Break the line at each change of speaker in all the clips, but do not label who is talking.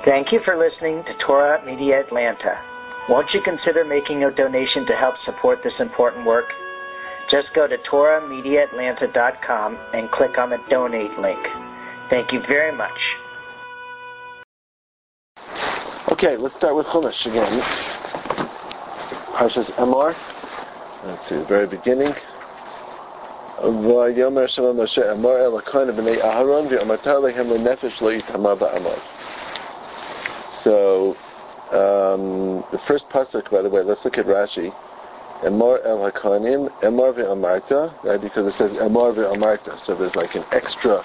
Thank you for listening to Torah Media Atlanta. Won't you consider making a donation to help support this important work? Just go to TorahMediaAtlanta.com and click on the donate link. Thank you very much.
Okay, let's start with Chumash again. Parshas Emor. Let's see, the very beginning. V'yomer Shema Moshe Emor el HaKohen b'nei Aharon v'yomarta lehem lenefesh lo yitamar ba'amor. So, the first pasuk, by the way, let's look at Rashi. Emor el HaKohanim, Emor v'yomarta, right? Because it says Emor v'yomarta, so there's like an extra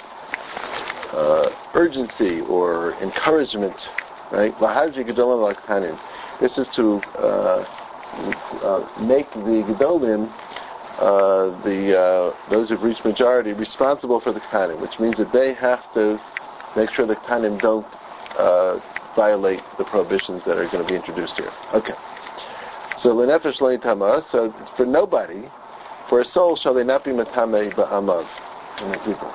urgency or encouragement, right? Lahazi gedolim l'Kohanim. This is to make the gedolim, those who've reached majority, responsible for the Kohanim, which means that they have to make sure the Kohanim don't violate the prohibitions that are going to be introduced here. Okay. So lenefesh lo yitama. So for nobody, for a soul, shall they not be matame ba'amav. People.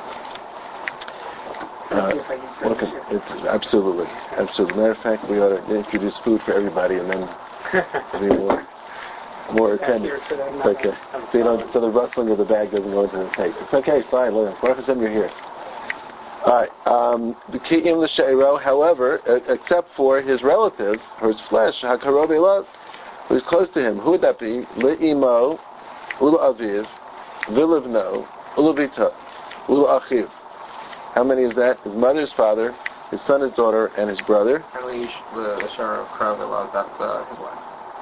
It's absolutely. Matter of fact, we ought to introduce food for everybody, and then be more attentive. It's okay. So the rustling of the bag doesn't go into the tape. It's okay. Fine. Baruch Hashem, you're here. All right. However, except for his relative, or his flesh, hakarov elav, who's close to him. Who would that be? Le'imo, ula aviv, vilivno, ula vita, ula achiv. How many is that? His mother, his father, his son, his daughter, and his brother.
Apparently, the share of Karov elav, that's his wife.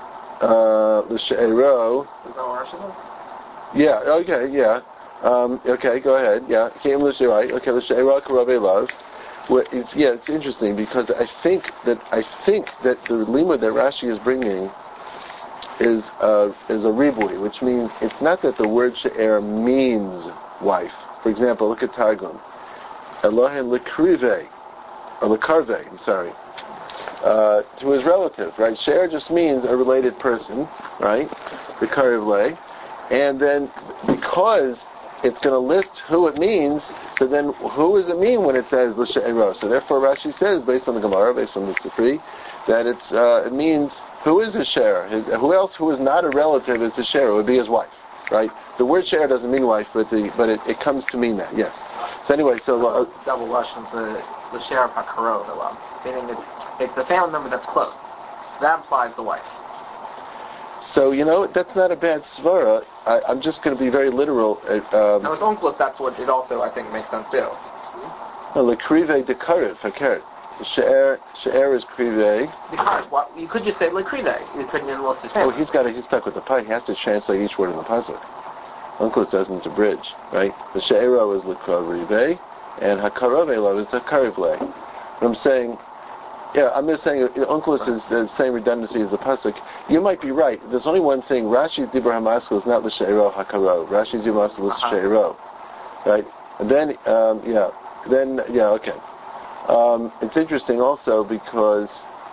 The she'ero.
Is that what Rashi says?
Yeah. Okay. Yeah. Okay, go ahead. Yeah, okay, the she'era karov elav. It's interesting because I think that the limud that Rashi is bringing is a ribui, which means it's not that the word she'er means wife. For example, look at Targum. Elohen lekrive, or lekarve. I'm sorry. To his relative, right? She'er just means a related person, right? Lekariv le, and then because it's going to list who it means, so then who does it mean when it says l'she'ero? So therefore Rashi says, based on the Gemara, based on the Sifri, that it means who is his share? Who else who is not a relative is his share? It would be his wife, right? The word share doesn't mean wife, but it comes to mean that, yes. So anyway, so
double lashon the share of hakarov elav, meaning it's the family member that's close. That implies the wife.
So, that's not a bad svara. I'm just going to be very literal.
Now, with onkelos, that's what it also, I think, makes sense, too.
Lekrive de karev, hakeret. She'er is krive.
Well, you could just say lekrive. You couldn't enlist his family.
Well, he's stuck with the pie. He has to translate each word in the pasuk. Onkelos doesn't abridge, right? The she'ero is lekrive, and hakarov elav is the karev le. I'm saying... Yeah, I'm just saying onkelos is the same redundancy as the pasuk. You might be right. There's only one thing. Rashi's dibur hamaskal is not l'she'ero hakarov. Rashi's dibur hamaskal is l'she'ero, right? And then, okay. It's interesting also because,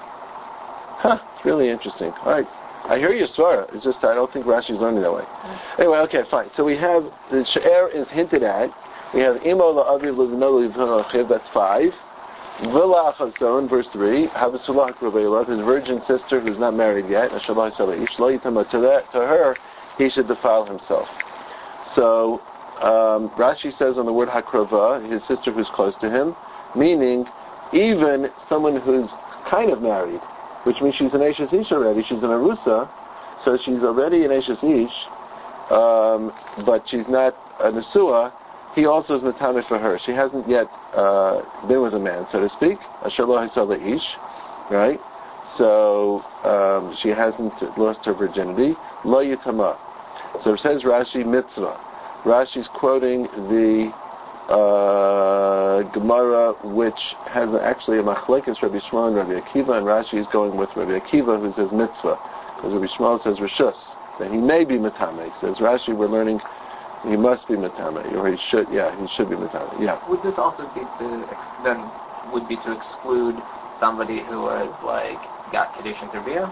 it's really interesting. All right, I hear your svara. It's just I don't think Rashi's learning that way. Anyway, okay, fine. So we have the she'er is hinted at. We have imo la'aviv l'v'no l'v'no. That's 5. V'la achazon, verse 3, Havasulah Kraveila, his virgin sister who's not married yet, to her, he should defile himself. So, Rashi says on the word Hakrava, his sister who's close to him, meaning even someone who's kind of married, which means she's an Eishes Ish already, she's an Arusa, so she's already an Eishes Ish, but she's not a Nesua. He also is matame for her. She hasn't yet been with a man, so to speak. Asher lo hisala ish, right? So she hasn't lost her virginity. Lo yitama. So it says Rashi mitzvah. Rashi's quoting the Gemara, which has actually a machlekes Rabbi Shmuel and Rabbi Akiva, and Rashi is going with Rabbi Akiva, who says mitzvah, because Rabbi Shmuel says rishus, that he may be matame. Says Rashi, we're learning. He must be matame, or he should be matame. Yeah.
Would this also be to exclude somebody who was got Kedushin Terbiyah?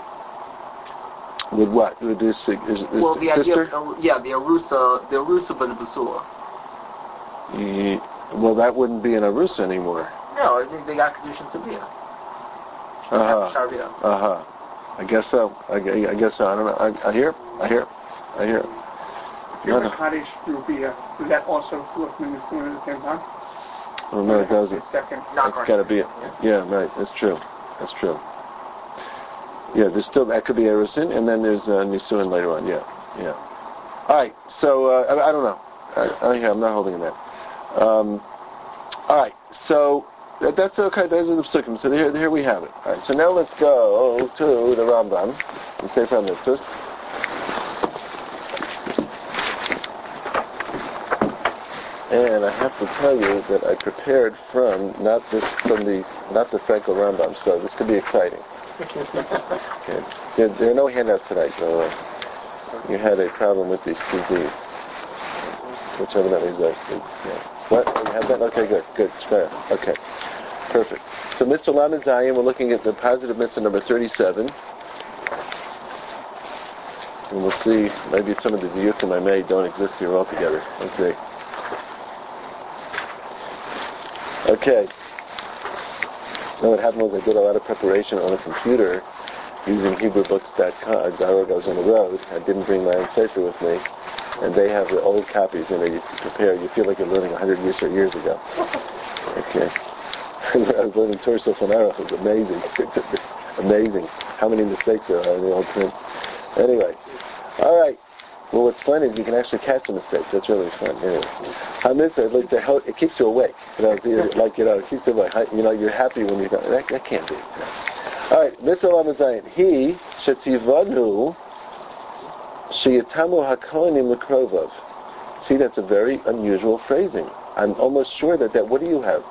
With what? With this
the
sister?
Idea, the Arusa but the Basula.
Well, that wouldn't be an Arusa anymore.
No, I think they got Kedushin Terbiyah.
I guess so. I guess so. I don't know. I hear.
The Kaddish does that also flow from the Nisuin at the same time?
Oh, no, it doesn't.
Second.
It's got to be it. Yeah, right. That's true. Yeah, there's still, that could be Erusin, and then there's Nisuin later on. Yeah. All right. So I don't know. I'm not holding in that. All right. So that's okay. Those are the psukim. So here we have it. All right. So now let's go to the Rambam and Sefer HaMitzvos. And I have to tell you that I prepared from not the Frankel Rambam, so this could be exciting. Okay. There are no handouts tonight, so you had a problem with the CD, which evidently is what? You have that? Okay, good. Okay, perfect. So Mitzvah Lamed Zayin, we're looking at the positive mitzvah number 37. And we'll see, maybe some of the diyukim I made don't exist here altogether. Let's see. Okay. Now what happened was I did a lot of preparation on a computer using HebrewBooks.com. I was on the road. I didn't bring my own sefer with me. And they have the old copies, and you prepare. You feel like you're learning 100 years ago. Okay. I was learning Torah Shulchan Aruch. It was amazing. It's amazing how many mistakes there are in the old print. Anyway. All right. Well, what's fun is you can actually catch the mistakes. That's really fun. Anyway, HaMitzvah, at least it keeps you awake. It keeps you awake. You're happy when you go. That can't be. All right, Mitzvah Lamed Zayin. He shetzivanu sheyitamu hakohanim lekrovav. See, that's a very unusual phrasing. I'm almost sure that. What do you have?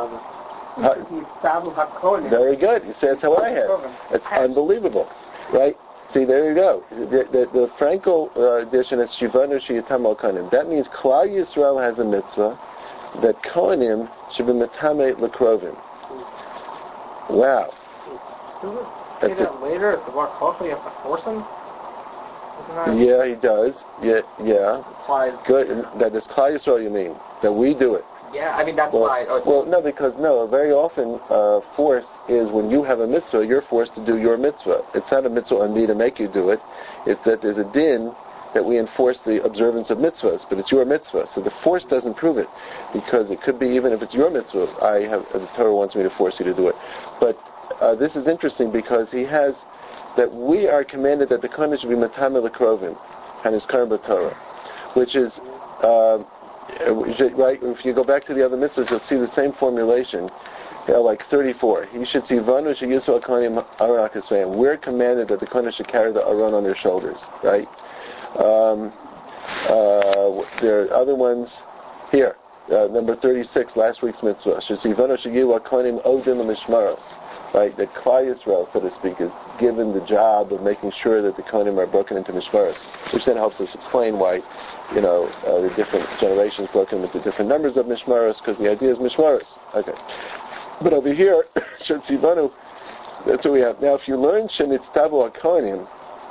Very good. You say that's how I have. It's unbelievable, right? See, there you go. The Frankel edition is Shivanu Sheyitam Kohanim. That means Klal Yisrael has a mitzvah that Kohanim should be Metame Lekrovim. Wow.
Doesn't it say that later at the Bar Kochel you have to force him?
Yeah, he does. Yeah. Good. And that is Klal Yisrael, you mean? That we do it.
Yeah, I mean, that's why.
No, very often force is when you have a mitzvah, you're forced to do your mitzvah. It's not a mitzvah on me to make you do it. It's that there's a din that we enforce the observance of mitzvahs, but it's your mitzvah. So the force doesn't prove it, because it could be even if it's your mitzvah, the Torah wants me to force you to do it. But this is interesting because he has that we are commanded that the kohen should be matame lekrovim and his karm b'Torah, which is right. If you go back to the other mitzvahs, you'll see the same formulation. Like 34, he should see vanu sheyisu hakohanim aron hakesveim. We're commanded that the kohen should carry the aron on their shoulders, right? There are other ones here. Number 36, last week's mitzvah. Should see vanu sheyisu hakohanim odim mishmaros. Right, that Klal Yisrael, so to speak, is given the job of making sure that the kohanim are broken into mishmaros, which then helps us explain why, the different generations broken into different numbers of mishmaros, because the idea is mishmaros. Okay, but over here, Shetzivanu, that's what we have. Now, if you learn Shenitztavu HaKohanim,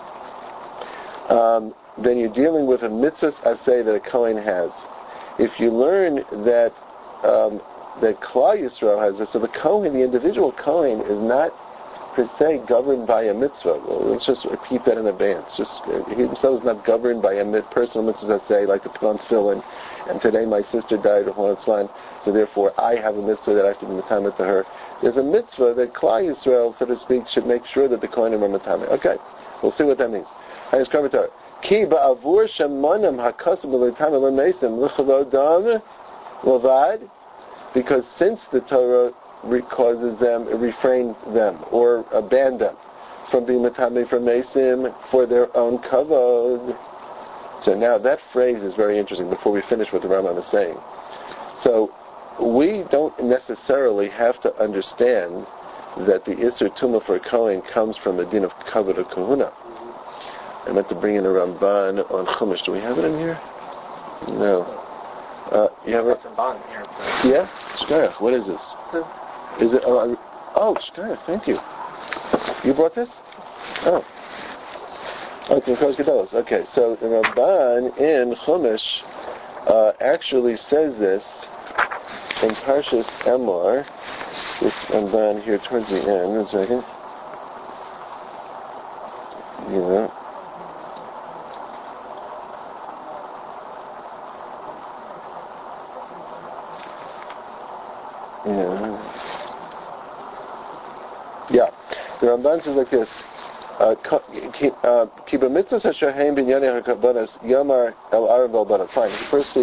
then you're dealing with a mitzvah aseh that a kohen has. If you learn that that Klal Yisrael has this. So the Kohen, the individual Kohen, is not per se governed by a mitzvah. Well, let's just repeat that in advance. He himself is not governed by a personal mitzvah, say, like the put on tefillin, and today my sister died of Horatzlan, so therefore I have a mitzvah that I have to be matame to her. There's a mitzvah that Klal Yisrael, so to speak, should make sure that the Kohanim are matame. Okay, we'll see what that means. Ki ba'avur shemanim hakasim l'tame l'meisim l'chalo dam l'vad. Because since the Torah causes them, refrain them, or ban them from being matame for mesim for their own kavod. So now that phrase is very interesting before we finish what the Rambam is saying. So we don't necessarily have to understand that the Isser Tumah for a Kohen comes from the din of kavod or kahuna. I meant to bring in a Ramban on Chumash. Do we have it in here? No. You have a
Ramban here.
Yeah? Shkaya, what is this? Is it? Shkaya, thank you. You brought this? Oh, it's in Kos Gedolos. Okay, so the Ramban in Chumash actually says this in Parshas Emor. this Ramban here towards the end. One second. Yeah. Yeah. The Ramban says like this. Kiba mitzvahs hashahem binyanei hakabanas yamar el arab el bana. Fine.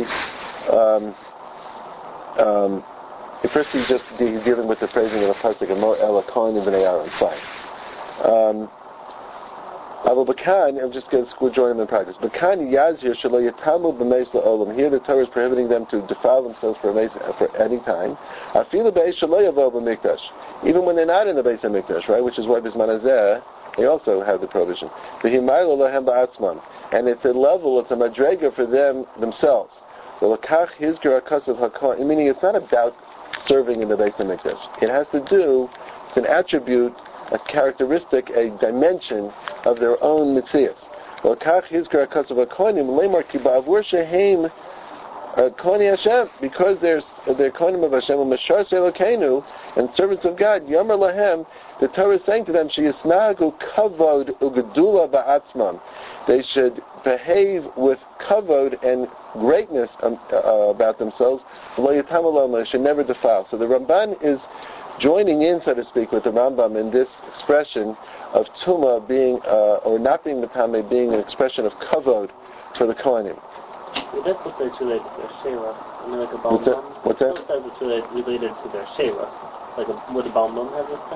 First he's just dealing with the phrasing of the pasuk and more el kohen b'nei Aaron. Fine. Aval Bakan, I'm just going to join them in practice. Bakan yazhir shelo yatamu b'meis la'olam. Here the Torah is prohibiting them to defile themselves for any time. Afilu beis shelo yavo b'mikdash. Even when they're not in the Beis HaMikdash, right? Which is why Bisman Hazeh, they also have the prohibition. V'himaylo lahem ba'atzman. And it's a level, it's a madrega for them themselves. V'lakach hizger hakasav hakohen. Meaning it's not about serving in the Beis HaMikdash. It has to do, it's an attribute, a characteristic, a dimension of their own mitzias. V'lakach hizger hakasav hakohenim lemar ki ba'avur shehem Koni Hashem, because they're Konim of Hashem, Mashar Selokeinu, and servants of God, Yomer Lahem, the Torah is saying to them, Sheyisnagu kavod ugedula ba'atzmam. They should behave with kavod and greatness about themselves. Lo yitamalom, they should never defile. So the Ramban is joining in, so to speak, with the Rambam in this expression of Tuma being, or not being Matame, being an expression of kavod for the Kohanim.
That's what it's related to their Sheila. I mean, like a Balmum.
What's that?
Sometimes it's related to their Sheila. Like, would a Balmum have this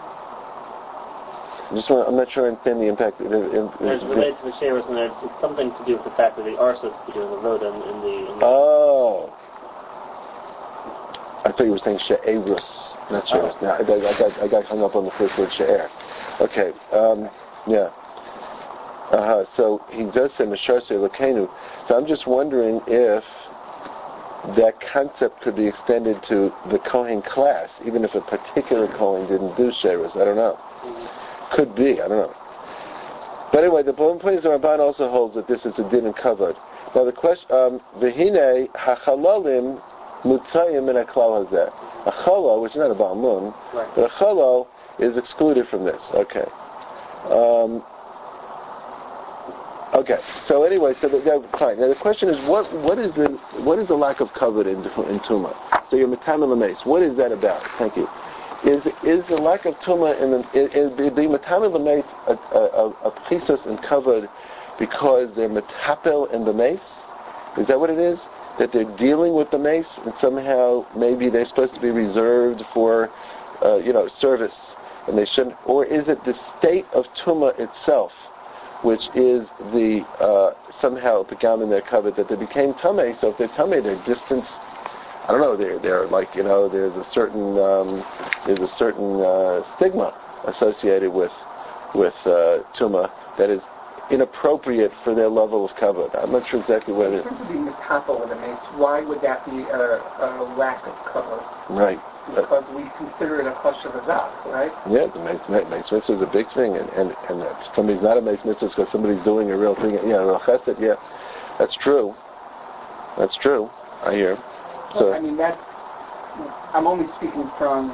thing?
I'm not sure I understand the impact.
It's related to the Sheila, and it's something to do with the fact that they are supposed to be doing the Voda in the...
Oh. I thought you were saying She'erus, not She'erus.
Oh.
I got hung up on the first word, She'er. Okay, yeah. So he does say Mashar Se'elokenu. So I'm just wondering if that concept could be extended to the Kohen class, even if a particular Kohen didn't do Sheirus. I don't know. Could be. I don't know. But anyway, the point is the Ramban also holds that this is a din and kavod. Now the question, V'hinei hachalalim mutzayim min haklal hazeh. A chalal, which is not a balmun, right, but a chalal is excluded from this. Okay. Okay, so anyway, fine. Now the question is, what is the lack of kavod in Tuma? So you're metamel l'meis. What is that about? Thank you. Is the lack of Tuma in being metamel l'meis a prisus and kavod because they're metapel in the mace? Is that what it is? That they're dealing with the mace and somehow maybe they're supposed to be reserved for service and they shouldn't? Or is it the state of Tuma itself, which is the somehow pigam in their covet that they became tamei? So if they're tamei, they're distanced. I don't know. They're like there's a certain stigma associated with tuma that is inappropriate for their level of covet. I'm not sure exactly what it is.
In terms of being metapel in the mace, why would that be a lack of covet?
Right.
Because we consider it a chashav hazak, right?
Yeah, the mace mitzvah is a big thing, and if somebody's not a mace mitzvah, it's because somebody's doing a real thing. Yeah, real chesed. Yeah, that's true. That's true. I hear. So
I mean, I'm only speaking from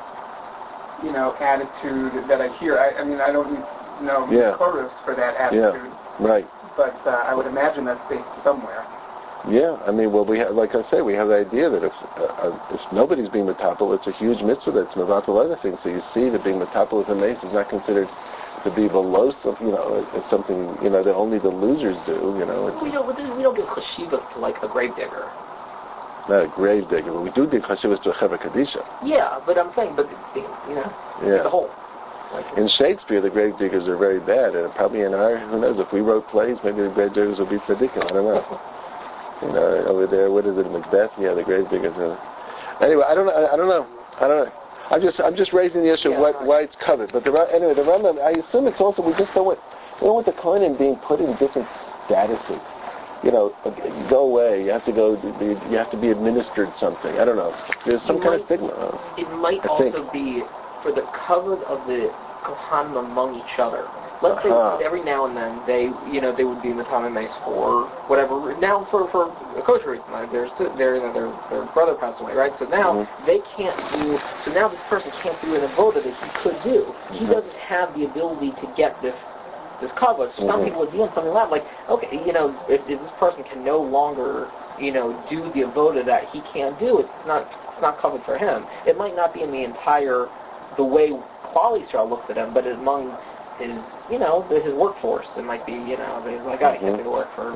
attitude that I hear. I mean, I don't know chorus for that attitude.
Yeah. Right.
But I would imagine that's based somewhere.
Yeah, I mean, well, we have, like I say, we have the idea that if nobody's being metapel, it's a huge mitzvah that's mevatel other things. So you see that being metapel with a mace is not considered to be below some, it's something that only the losers do. It's,
we don't give chashivas to like a gravedigger.
Not a grave digger, but we do give chashivas to a chevra kadisha.
Yeah, but I'm saying, the whole.
In Shakespeare, the grave diggers are very bad, and probably in our, who knows, if we wrote plays, maybe the grave diggers would be tzaddikim. I don't know. Over there, what is it, Macbeth? Yeah, the grave diggers. Anyway, I don't know. I'm just raising the issue of why it's covered. But the Rambam, I assume it's also, we don't want the Kohanim being put in different statuses. You go away. You have to go. You have to be administered something. I don't know. There's some kind of stigma.
It might also be for the kavod of the kohanim among each other. let's say every now and then they would be matame mace for whatever. Now for a kosher reason, their brother passed away, right? So now they can't do. So now this person can't do an avoda that he could do. He doesn't have the ability to get this kavod. So some people would be on something like okay, if this person can no longer do the avoda that he can't do, it's not covered for him. It might not be in the entire the way Klal Yisrael looks at him, but among his his workforce, it might be I can't do the work for.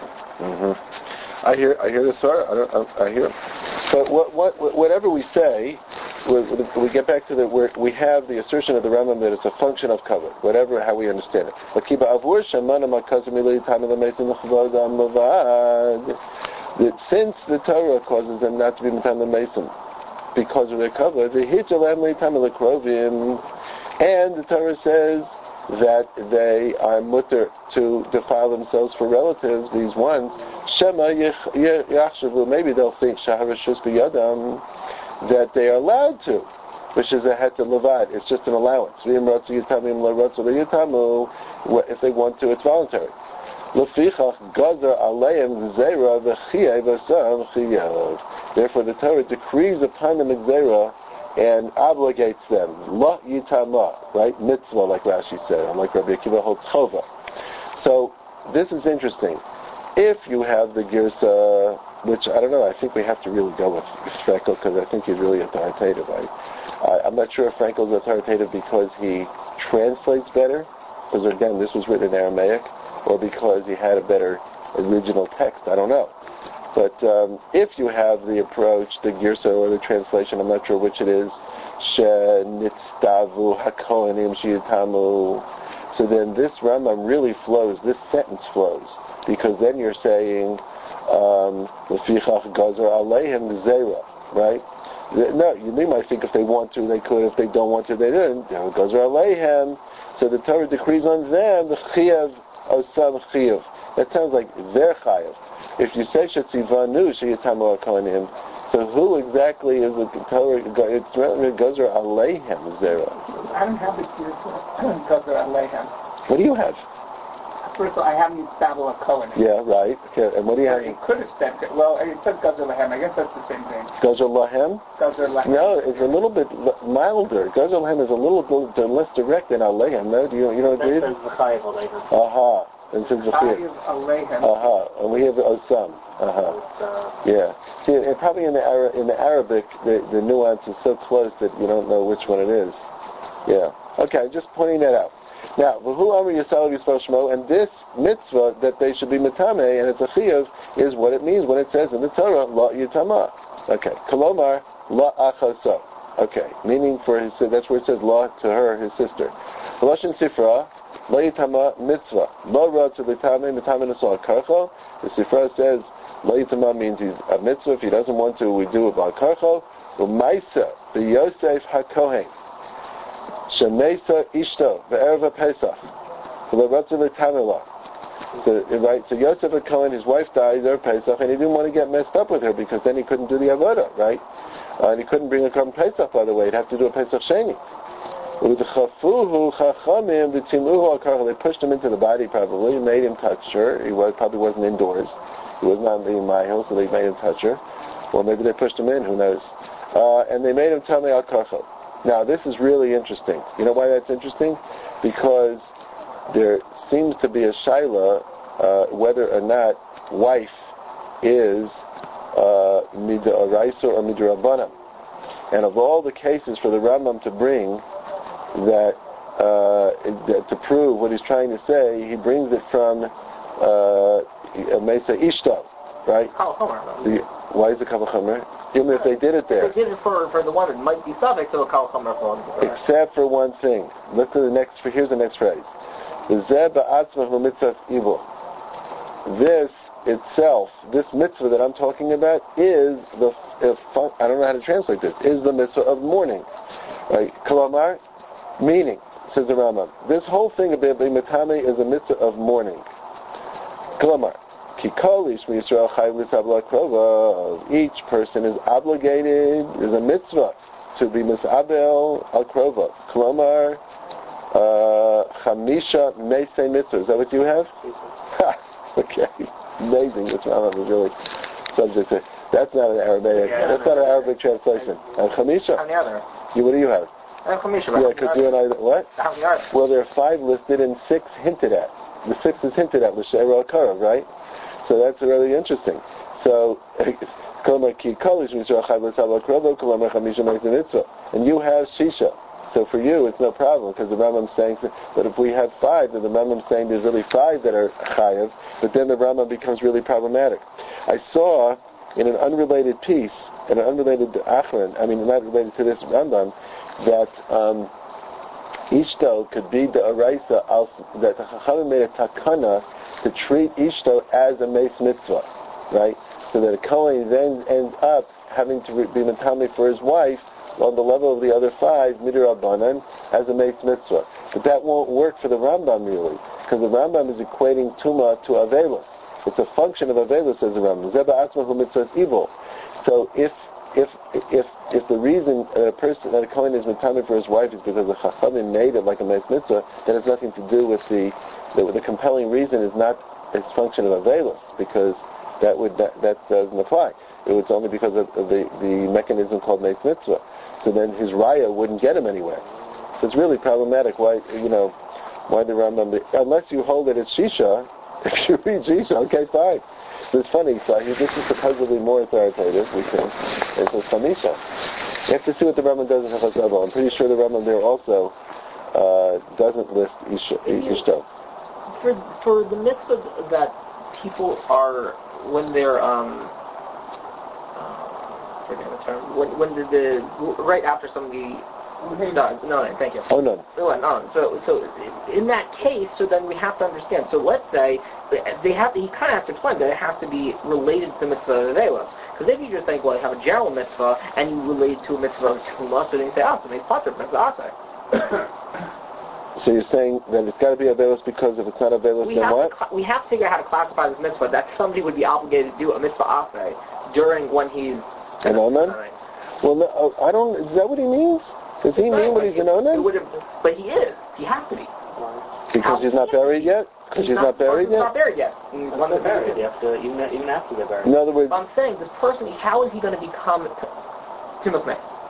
I hear this sort. I hear. But whatever we say, we get back to we have the assertion of the Rambam that it's a function of cover, how we understand it. That since the Torah causes them not to be Matam the Mason because of their cover, and the Torah says that they are mutter to defile themselves for relatives, these ones, maybe they'll think that they are allowed to, which is a het levad. It's just an allowance. If they want to, it's voluntary. Therefore, the Torah decrees upon them gzera and obligates them. La yitama, right? Mitzvah, like Rashi said, and like Rabbi Akiva holds chova. So, this is interesting. If you have the girsa, which I don't know, I think we have to really go with Frankel because I think he's really authoritative. I'm not sure if Frankel's authoritative because he translates better, because again, this was written in Aramaic, or because he had a better original text. I don't know. But if you have the approach, the girsa or the translation, I'm not sure which it is, Shenitztavu hakohanim shiyitamu. So then this Rambam really flows, this sentence flows, because then you're saying, Lefichach gazer aleihem gzera, right? No, you might think if they want to, they could. If they don't want to, they didn't. Gazer aleihem. So the Torah decrees on them the chiyav osam chiyav. That sounds like their chayav. If you say shetzivanu sheyitamu hakohanim, so who exactly is the Torah? It's gazer aleihem zera.
I don't have the gazer aleihem.
What do you have?
First of all, I haven't used Babel Cohen.
Yeah, right. Okay. And what do you have?
It could have said, it said Gazer Lahem. I guess that's the same thing.
Gazer Lahem?
Gazer Lahem.
No, it's a little bit milder. Gazer Lahem is a little bit less direct than Alehem. No, you don't agree?
That says V'chayiv Alehem.
Aha. And says
V'chayiv Alehem.
Aha. And we have Osam. Aha. Yeah. See, and probably in the Arabic, the nuance is so close that you don't know which one it is. Yeah. Okay, just pointing that out. Now, and this mitzvah that they should be metame and it's a chiyuv is what it means when it says in the Torah la yitama. Okay, kolomar la achaso. Okay, meaning for his, that's where it says la to her, his sister. Lashon sifra la yitama mitzvah la ra to metame nasal karcho. The sifra says la yitama means he's a mitzvah. If he doesn't want to, we do it by karcho. U'maisa b'Yosef hakohen. Shemesa Ishto ve'erva Pesach v'leratzav Tamila. So right, so Yosef HaKohen, his wife died there Pesach, and he didn't want to get messed up with her because then he couldn't do the avodah, right? And he couldn't bring a Korban Pesach, by the way. He'd have to do a Pesach Sheni. They pushed him into the body probably, made him touch her. He probably wasn't indoors. He was not being Mahil, so they made him touch her. Or maybe they pushed him in, who knows? And they made him tell me al karchel. Now, this is really interesting. You know why that's interesting? Because there seems to be a shaila whether or not wife is mid'oraisa or midrabanan. And of all the cases for the Rambam to bring that to prove what he's trying to say, he brings it from Mesa Ishto, right? Why is it Kal Chomer? Even if they did it there.
They did it for the one that might be subject to a Kal Chomer for.
Except for one thing. Look to the next. Here's the next phrase. This itself, this mitzvah that I'm talking about, is I don't know how to translate this. Is the mitzvah of mourning, right? Kalamar, meaning, says the Rambam. This whole thing about mitame is a mitzvah of mourning. Kalamar. Each person is obligated, is a mitzvah, to be misabel al krova. Klomar, Chamisha Meisei Mitzvah. Is that what you have? Okay. Amazing. This Rambam is really subject to. That's not an Arabic. That's not an Arabic translation. And Chamisha.
On the other.
What do you have?
Chamisha.
Yeah, because you and I. What? Well, there are 5 listed and 6 hinted at. The 6th is hinted at. L'she'era Karav, right? So that's really interesting. So. And you have Shisha. So for you, it's no problem, because the Rambam's saying that if we have 5, then the Rambam's saying there's really 5 that are Chayav, but then the Rambam becomes really problematic. I saw in an unrelated piece, in an unrelated Achron, not related to this Rambam, that Ishto could be the Araisa, that the Chachamim made a takana to treat Ishto as a Meis Mitzvah, right? So that a Kohen then ends up having to be Matami for his wife on the level of the other 5, Midrabanan, as a Meis Mitzvah. But that won't work for the Rambam really, because the Rambam is equating Tuma to Avelos. It's a function of Avelos, says the Rambam. Zeba Atzmahu Mitzvah is evil. So if the reason that a Kohen is Matami for his wife is because the Chachamim made it like a Meis Mitzvah, that has nothing to do with the compelling reason is not its function of Avelos, because that doesn't apply. It's only because of the mechanism called Meis Mitzvah. So then his raya wouldn't get him anywhere. So it's really problematic. Why the Rambam? Unless you hold that it's Shisha, if you read Shisha, okay, fine. So it's funny. So this is supposedly more authoritative, we think. It says Chamisha. You have to see what the Rambam does in Hilchos Avos. I'm pretty sure the Rambam there also doesn't list Ishto.
For the mitzvah that people are when they're forget the term. When the right after somebody dies. No, thank you.
Oh no.
So in that case, so then we have to understand. So let's say he kind of has to explain that it has to be related to the mitzvah of Avelos. Because if you just think, well, you have a general mitzvah and you relate to a mitzvah of Truma, so then you say, so it's Pater, mitzvah Asay.
So you're saying that it's got to be Avelos because if it's not Avelos, then what?
We have to figure out how to classify this mitzvah that somebody would be obligated to do a mitzvah Asay during when he's
an Onan? Well, no, I don't. Is that what he means? Does he mean when he's an Onan?
But he is. He has to be.
Because he's not buried yet? Because he's not buried yet?
He's not buried yet.
He's not buried. You have to, even after they're buried.
In other words...
I'm saying, this person, how is he going to become Timothy?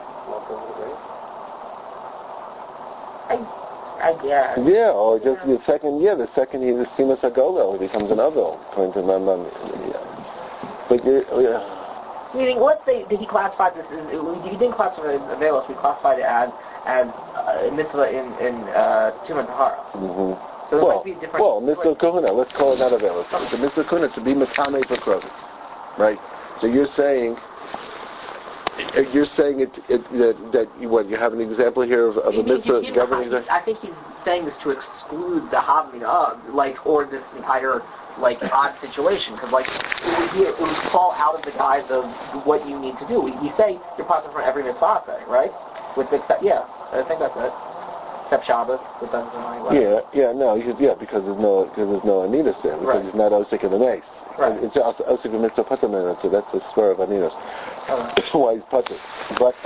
I guess.
Yeah, or just the second he's a Stimas Agolo, he becomes an Avil, according to Rambam. But
meaning, let's say, did he classify this as, he didn't classify it as Avelos, we classified it as a mitzvah in Tumah Tahara.
Mm-hmm.
So there might be a different...
mitzvah Kahuna, let's call it not Avelos. It's a mitzvah Kahuna to be Matame for Krovi. Right? So you're saying that what, you have an example here of a mitzvah governing...
I think he's saying this to exclude the having of, or this entire... odd situation, because it would fall out of the guise of what you need to do. We say you're possible for every mitzvah, right? I think that's it. Except Shabbos, but that's not because there's no Aninus there, because he's not Osik in the mace. Right.
It's Osik in mitzvah Patamina, so that's a spur of Aninus. Why he's Patam. But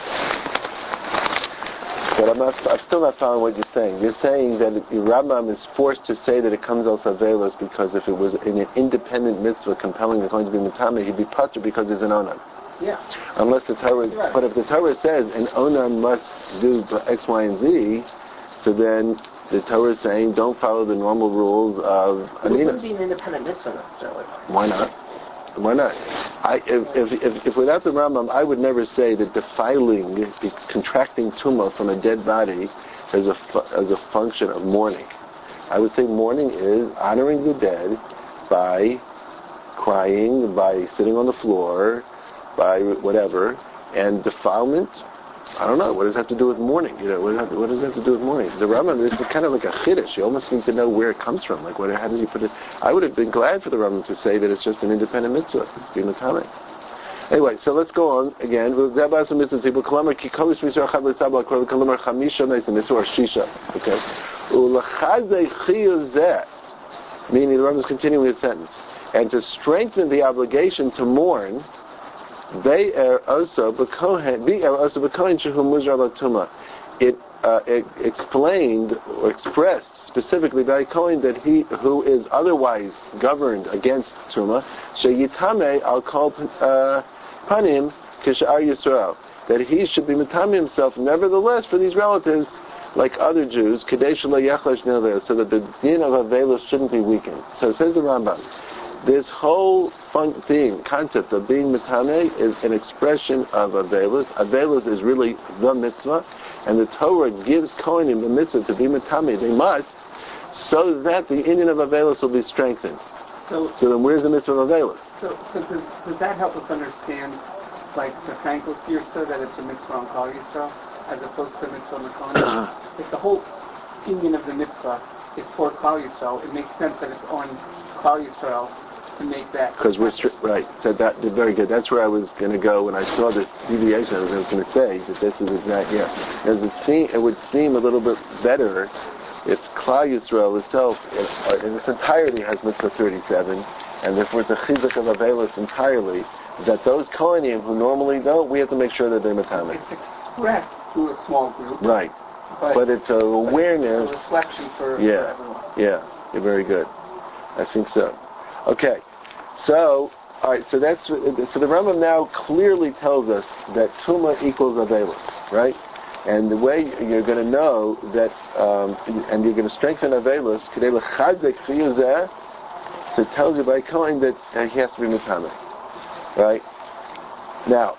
I'm still not following what you're saying. You're saying that the Rambam is forced to say that it comes out of Avelos because if it was in an independent mitzvah compelling the Kohen to be Matame, he'd be Pater because he's an Onan.
Yeah.
Unless the Torah, but if the Torah says an Onan must do X, Y, and Z, so then the Torah is saying don't follow the normal rules of Aninus.
It wouldn't be an independent mitzvah necessarily.
Why not? Why not? If without the Rambam, I would never say that defiling, contracting tumah from a dead body is a function of mourning. I would say mourning is honoring the dead by crying, by sitting on the floor, by whatever, and defilement. I don't know. What does that have to do with mourning? What does that have to do with mourning? The Rambam, this is kind of like a chiddush. You almost need to know where it comes from. How does he put it? I would have been glad for the Rambam to say that it's just an independent mitzvah. Anyway, so let's go on again. Okay. Meaning the Rambam is continuing his sentence. And to strengthen the obligation to mourn, it explained or expressed specifically by Kohen that he who is otherwise governed against Tuma, sheyitame al kol panim kishar Yisrael, that he should be mitame himself nevertheless for these relatives like other Jews, kadesh lo yachlash never, so that the din of Avelus shouldn't be weakened. So says the Rambam, this whole concept of being mitame is an expression of Avelus. Avelus is really the mitzvah, and the Torah gives Kohanim the mitzvah to be mitame. They must, so that the union of Avelus will be strengthened. So then where's the mitzvah of Avelus?
So does that help us understand, like the Frankel here said that it's a mitzvah on Klal Yisrael, as opposed to a mitzvah on the Kohanim? If the whole union of the mitzvah is for Klal Yisrael, it makes sense that it's on Klal Yisrael to make that.
Because we're right. So that very good. That's where I was going to go when I saw this deviation. I was going to say that this is exact. Yeah. It would seem a little bit better if Klal Yisrael itself in its entirety has mitzvah 37, and therefore it's a chizuk of Avelus entirely. That those Kohanim who normally don't, we have to make sure that they're mitame.
It's expressed through a small group.
Right. But it's an awareness.
It's a reflection for everyone.
Yeah. You're very good. I think so. Okay. So, all right. So the Rambam now clearly tells us that Tuma equals Avelus, right? And the way you're going to know that, and you're going to strengthen Avelus, so it tells you by Kohen that he has to be mitame. Right? Now,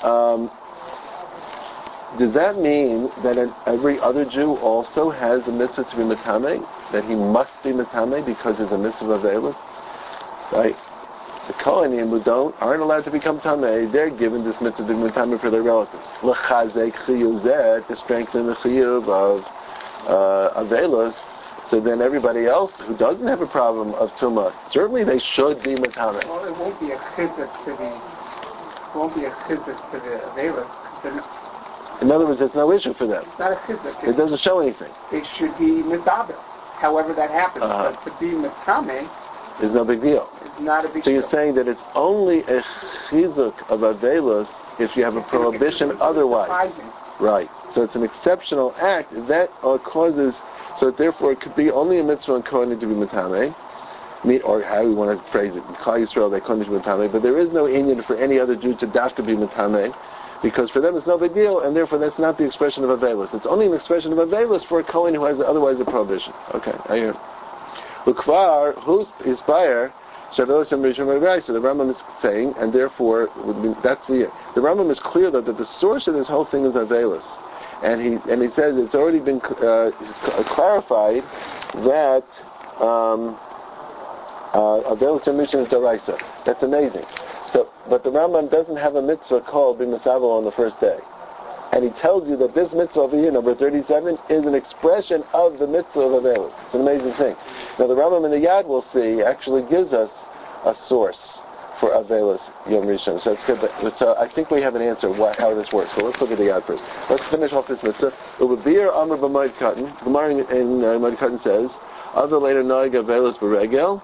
does that mean that every other Jew also has the mitzvah to be mitame? That he must be mitame because there's a mitzvah of Avelus? Right? The Kohanim who aren't allowed to become tamei, they're given this mitzvah to be mitame for their relatives. L'chazek chiyuzet, to strengthen the chiyuv of Avelus. So then everybody else who doesn't have a problem of Tumah, certainly they should be mitame.
Well, it won't be a chizuk to the Avelus.
In other words, it's no issue for them.
It's not a chizuk.
It doesn't show anything.
They should be misabel. However that happens. But to be mitame
is no big deal.
It's not a big deal.
So you're saying that it's only a chizuk of Avelus if you have a prohibition otherwise. Right. So it's an exceptional act that causes. So therefore, it could be only a mitzvah on Kohanim to be mitame, or how we want to phrase it, Klal Yisrael they Kohanim to be mitame. But there is no inyan for any other Jew to dafka be mitame, because for them it's no big deal, and therefore that's not the expression of Avelus. It's only an expression of Avelus for a Kohen who has otherwise a prohibition. Okay, I hear. L'kvar who's inspire Shavelos and Rishon Rabbi. So the Rambam is saying, and therefore that's the Rambam is clear that the source of this whole thing is Avelus. And he says it's already been clarified that Avelus and Rishon is Daraisa. That's amazing. So, but the Rambam doesn't have a mitzvah called B'Misavel on the first day. And he tells you that this mitzvah over here, number 37, is an expression of the mitzvah of Avelus. It's an amazing thing. Now the Rambam in the Yad, we'll see, actually gives us a source for Avelus Yom Rishon. So it's good. So I think we have an answer how this works. So let's look at the Yad first. Let's finish off this mitzvah. Ubir Amr b'Moed Katan. The Gemara in Moed Katan says, "Other later noig Avelus b'Regel."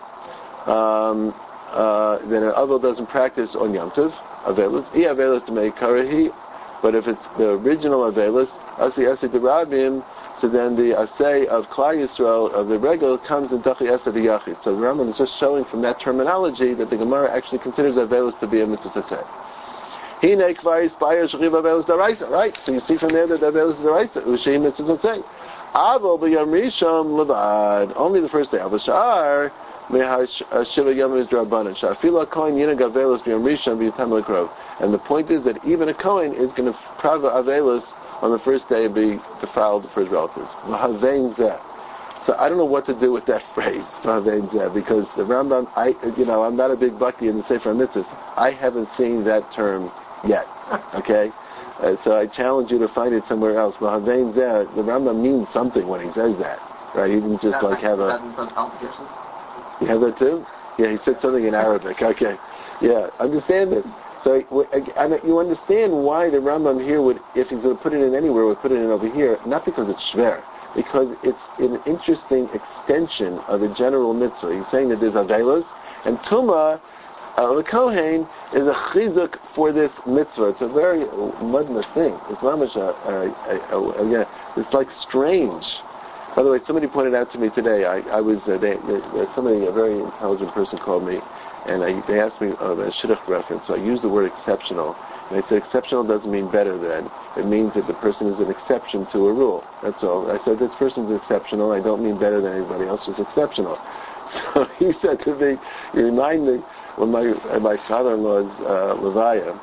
Then an Avel doesn't practice on Yom Tov Avelus. I Avelus to make Karahi. But if it's the original Avelus, Asi Derabim, so then the Asay of Klal Yisrael, of the Regel, comes in Tachi Asa Yachid. So the Rambam is just showing from that terminology that the Gemara actually considers Avelus to be a mitzvah Asay. Hine Kvar Yispire Shchiv Avelus Daraisa, right? So you see from there that Avelus Daraisa, Ushei mitzvah Asay. Aval B'Yom Rishon Levad, only the first day. Aval Sha'ar, Shiva Yom is Drabanan. Sha'afila Kohen Yinag Avelus B'Yom Rishon B'Yitam L'Krov. And the point is that even a Kohen is going to prava Avelus on the first day and be defiled for his relatives. So I don't know what to do with that phrase, because the Rambam, I'm not a big bucky in the Sefer Mitzvahs. I haven't seen that term yet. Okay? So I challenge you to find it somewhere else. The Rambam means something when he says that. Right? He didn't just have a... You have that too? Yeah, he said something in Arabic. Okay. Yeah, understand it. So you understand why the Rambam here would, if he's going to put it in anywhere, would put it in over here, not because it's shver, because it's an interesting extension of a general mitzvah. He's saying that there's Avelus, and Tumah The Kohen is a chizuk for this mitzvah. It's a very mudna thing. It's mamash, again, it's like strange. By the way, somebody pointed out to me today, somebody, a very intelligent person called me, and they asked me a shidduch reference, so I used the word exceptional. And I said exceptional doesn't mean better than. It means that the person is an exception to a rule. That's all. I said this person's exceptional. I don't mean better than anybody else, just exceptional. So he said to me, you remind me, when my father-in-law's Levaya,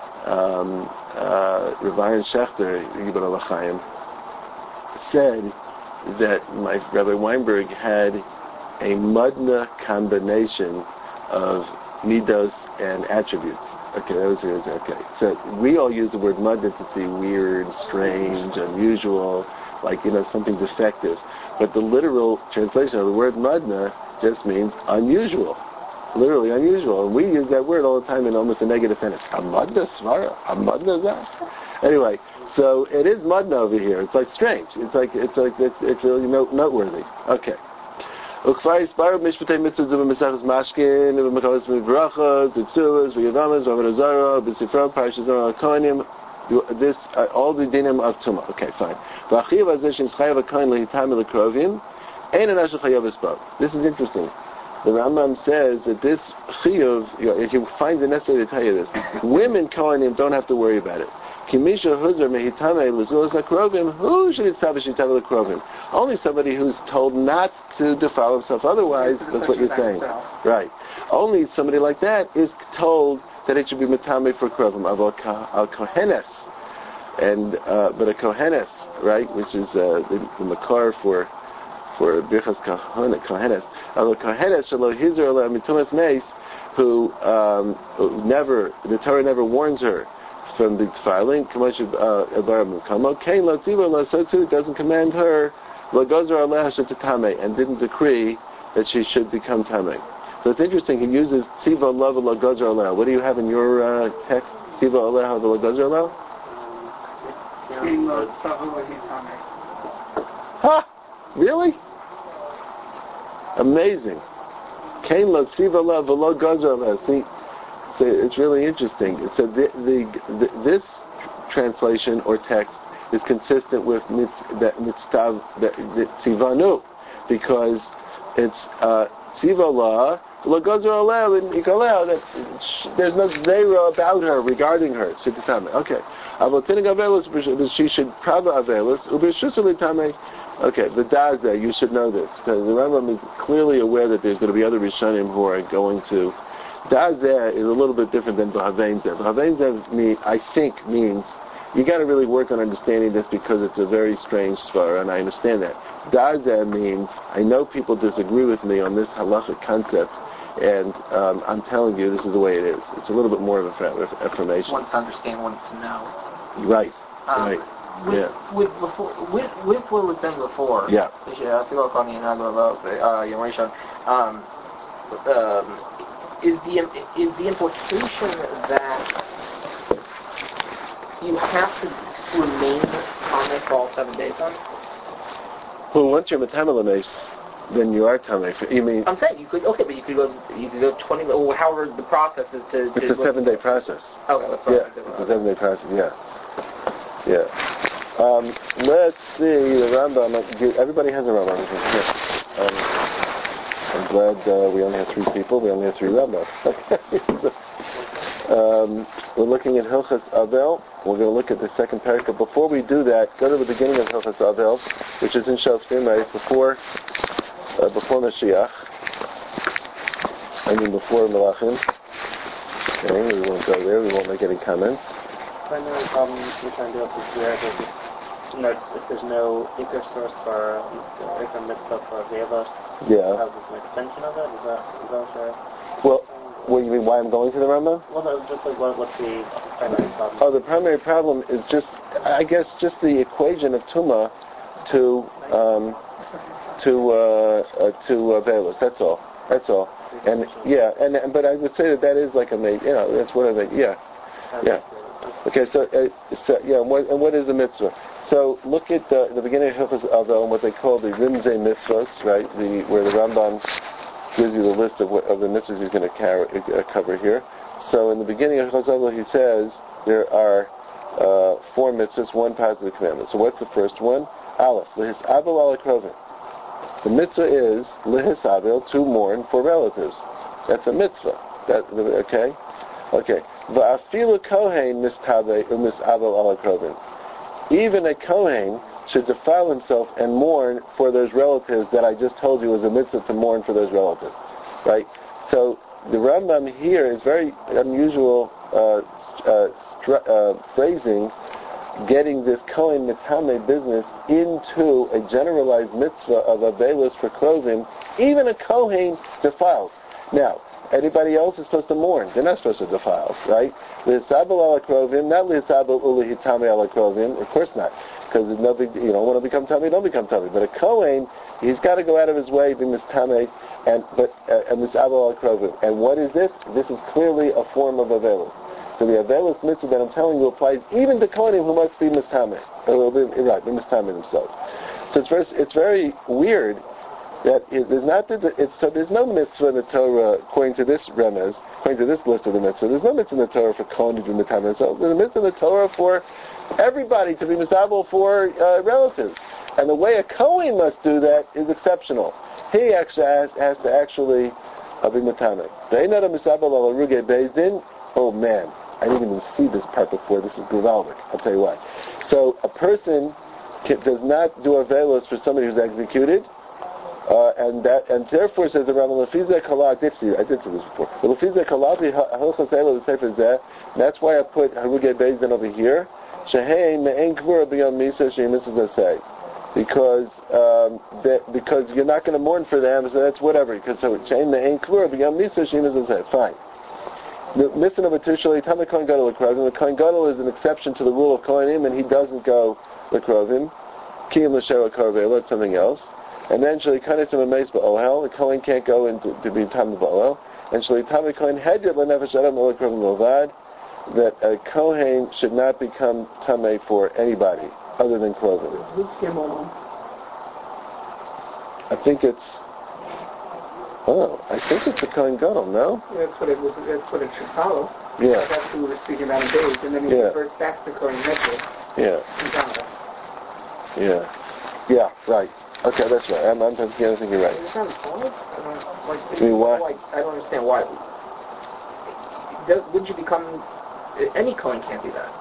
Revian Schechter, Yibon Alachayim, said that my Rabbi Weinberg had a mudna combination of midos and attributes. Okay, that was yours. Okay, so we all use the word mudna to see weird, strange, unusual, like something defective. But the literal translation of the word mudna just means unusual, literally unusual. And we use that word all the time in almost a negative sense. A mudna svara, a mudna that. Anyway, so it is mudna over here. It's like strange. It's really noteworthy. Okay. Ukfai Sparab Mishpatei Mitzvahs of Mesachas Mashkin, of Mekalas Mivrachas, Utsulas, V'Yavamas, V'Avodazara, B'Sifra, Parashazara, Kohanim, this, all the dinim of Tumah. Okay, fine. V'Achiv Azeshin Chayav HaKohen Lehitam L'Krovim, Ein Anash Chayav Esbav. This is interesting. The Rambam says that this Chiyuv, he finds it necessary to tell you this. Women Kohanim don't have to worry about it. Kimisha Huzar Mehitame L'Zulas HaKrovim, who should establish Hitame L'Krovim? Only somebody who's told not to defile himself. Otherwise, that's what you're saying. Right. Only somebody like that is told that it should be Matame for Krovim. Al Kohenes. And, but a Kohenes, right, which is the Makar for Birchas Kohenes. Al Kohenes, Shalo Hizar Ala Mitumas Meis, who never, the Torah never warns her from the defiling. So too, it doesn't command her and didn't decree that she should become tamei. So it's interesting. He uses tziva lava lagazar aleh. What do you have in your text? Tziva aleh lagazar aleh. Ha! Really? Amazing. Kain lo tziva lava lagazar aleh. See. So it's really interesting. So this translation or text is consistent with mitzvah tzivanu, because it's tziva lagazar aleh that there's no zera about her regarding her. Okay. She should prava avelis ubishusali tamei. Okay, the daze, you should know this, because the Rambam is clearly aware that there's going to be other Rishonim who are going to. Dazeh is a little bit different than B'Havein Zeh. B'Havein Zeh, I think, means you got to really work on understanding this because it's a very strange svara, and I understand that. Dazeh means I know people disagree with me on this halachic concept, and I'm telling you this is the way it is. It's a little bit more of an affirmation.
One to understand, one to know.
Right. Right.
With what we were saying before.
Yeah.
Is the implication that you have to remain tamei for all 7 days then?
Well, once you're Matame Lames, then you are tamei. You mean?
I'm saying you could go 20, or however the process is to.
It's a 7-day process.
Okay, that's
right. Yeah, it's a 7-day process. Yeah. Let's see the Rambam. Everybody has a Rambam. I'm glad we only have 3 people. We only have 3 Rambam. We're looking at Hilchas Avel. We're going to look at the second paragraph. Before we do that, go to the beginning of Hilchas Avel, which is in Shoftim, right? Before Mashiach. Before Melachim. Okay, we won't go there. We won't make any comments.
Primary problem we're trying to deal with here is if there's no Iker source for Iker mitzvah for Avela, have an extension of it? Is that
well, what you mean? Why I'm going to the Rambam?
Well, no, just like what's the primary problem?
Oh, the primary problem is just the equation of Tuma to Avelos. That's all. And but I would say that is like that's one of the yeah. Okay, so what is the mitzvah? So look at the beginning of Hilchos Avel and what they call the Rimzei mitzvahs, right? Where the Rambam gives you the list of the mitzvahs he's going to cover here. So in the beginning of Chazal, he says there are 4 mitzvahs, 1 positive commandment. So what's the first one? Aleph, Lihisabel ala krovim. The mitzvah is Lihisabel, to mourn for relatives. That's a mitzvah. Okay? Okay. Va'afilu kohen mistabe umisabel ala krovim. Even a kohen should defile himself and mourn for those relatives that I just told you is a mitzvah to mourn for those relatives. Right? So the Rambam here is very unusual phrasing, getting this Kohen Mitame business into a generalized mitzvah of Avelos for Krovim. Even a Kohen defiles. Now, anybody else is supposed to mourn. They're not supposed to defile, right? Lihisabel ala Krovim, not Lihisabel uli hitame ala Krovim. Of course not. Because there's no big, you don't want to become tummy, don't become tummy. But a Kohen, he's got to go out of his way, be mistame, and misabel al krovim. And what is this? This is clearly a form of avelos. So the avelos mitzvah that I'm telling you applies even to Kohanim who must be mistame, or be mistame themselves. So it's very weird that there's no mitzvah in the Torah according to this remez, according to this list of the mitzvah. There's no mitzvah in the Torah for Kohen to be mistame themselves. There's a mitzvah in the Torah for everybody to be misabel for relatives. And the way a Kohen must do that is exceptional. He actually has to actually be mitame. They not a misabel al aruge bezdin. Oh man, I didn't even see this part before. This is gewaldic. I'll tell you why. So a person does not do avelos for somebody who's executed, and therefore says the Rambam Lefizeh Kala. I did see this before. Lefizeh Kala Hilchos Eila Sefer Zeh. That's why I put haruge bezdin over here. Shehei me'en kvura b'yom misa she'imitzvah say. Because you're not going to mourn for them, so that's whatever. Because so chain the ain klur b'yom misa she'imitzvah say. Fine. The mitzvah number 2, shali tam kohen gadol l'krovim. The kohen gadol is an exception to the rule of kohenim, and he doesn't go l'krovim. Kiyum l'sheva korvela, it's something else. And then shali kanetzim ameis ba'ohel. The kohen can't go into to be tam ba'ohel. And shali tam kohen hedyot l'nefesh adam l'krovim l'vad. That a kohen should not become tamei for anybody other than krovim.
Who's Kimon?
I think it's a kohen gadol, no?
That's what it should follow.
Yeah.
That's who we were speaking about in days, and then he refers back to Kohen Gadol.
Yeah. Yeah, right. Okay, that's right. I think you're right.
It sounds odd.
I mean, why?
I don't understand why. Would you become... Any Kohen can't do that.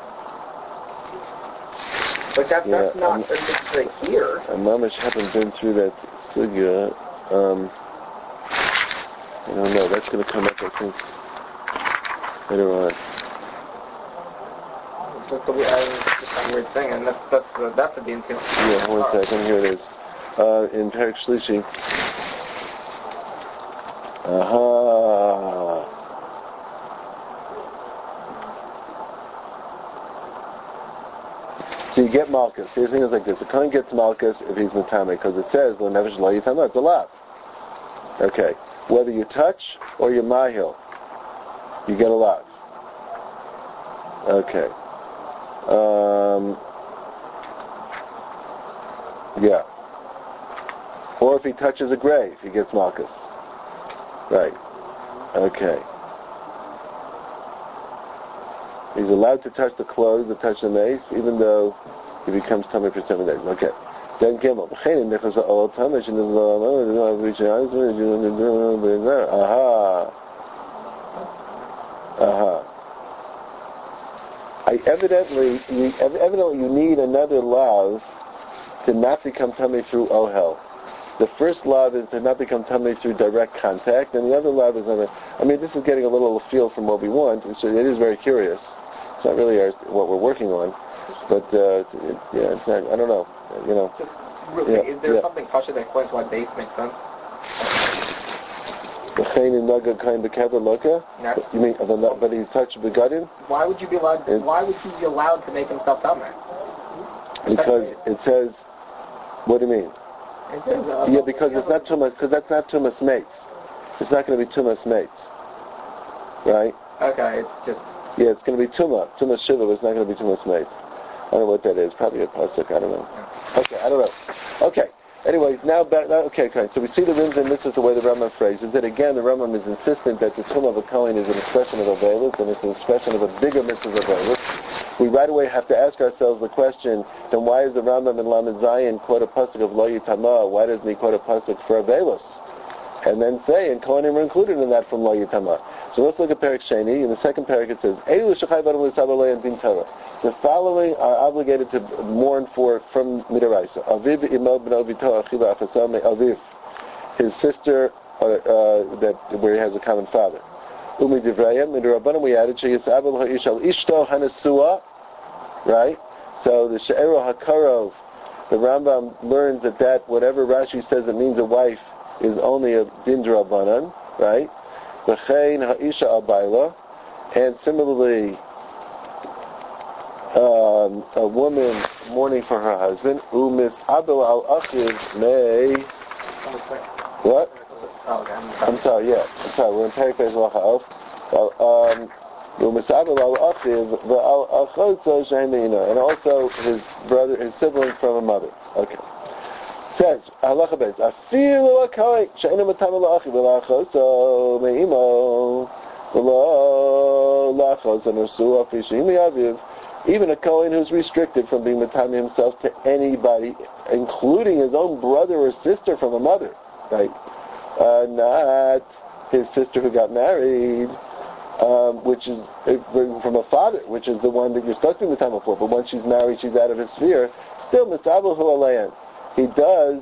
But that's not a mitzvah here.
Mamash haven't been through that sugya. I don't know. That's going to come up, I think, later on.
That's a weird thing, and that's a being too.
Yeah, one second. Here it is. In Perek Shlishi. Aha. So you get malchus. Here's things like this. A kohen gets malchus if he's mitame, because it says lo nefesh lo yitama. It's a lot. Okay. Whether you touch or you mahil, you get a lot. Okay. Yeah. Or if he touches a grave, he gets malchus. Right. Okay. He's allowed to touch the clothes, to touch the mace, even though he becomes tummy for 7 days. Okay. Then Gimel. Evidently you need another lav to not become tummy through ohel. The first lav is to not become tummy through direct contact, and the other lav is this is getting a little afield from what we want, so it is very curious. It's not really what we're working on, but it's not. I don't know.
Is there something Pasha that explains why base makes sense?
You mean, but he touched begadim?
Why would you be allowed? Why would he be allowed to make himself tummy?
Because it says. What do you mean? Because it's not tumas. Because that's not tumas mates. It's not going to be tumas mates, right?
Okay, it's just.
Yeah, it's going to be tumas shiva, but it's not going to be tumas mates. I don't know what that is. Probably a pasuk. I don't know. Okay, I don't know. Okay, Anyway, now back. Okay. So we see the rims and mitzvahs the way the Rambam phrases it. Again, the Rambam is insistent that the tumah of a kohen is an expression of avelus, and it's an expression of a bigger mitzvah of avelus. We right away have to ask ourselves the question: then why is the Rambam in Lamed Zayin quote a pasuk of Lo Yitama? Why doesn't he quote a pasuk for avelus? And then say, and kohenim are included in that from Lo Yitama. So let's look at Perek Sheni. In the second parak it says, Eilu shechai b'adam l'sabah le'en din Torah. The following are obligated to mourn for from Midaraisa. Aviv imo b'no v'to achila achasam me'aviv. His sister, where he has a common father. Umi divrayim, Midarabbanim we added, she'yisabel ha'ish al ishto hanasua. Right? So the she'ero hakarov, the Rambam learns that whatever Rashi says it means a wife, is only a din d'Rabbanan, right? V'chein ha'isha abayla, and similarly, a woman mourning for her husband, umis abel al achiv may. What? I'm sorry. We're in Perek Beis Halacha Aleph. Umis abel al achiv v'al achotzo she'en me'ina, and also his sibling from a mother. Okay. Says halacha beis afilu akoy she'enu matame la'achiv v'la'achotzo me'imo v'lo la'achotzo nersua fi she'im yaviv. Even a kohen who's restricted from being matame himself to anybody, including his own brother or sister from a mother, right? Not his sister who got married, which is from a father, which is the one that you're supposed to be matame for. But once she's married, she's out of his sphere. Still, misabahu alayan. He does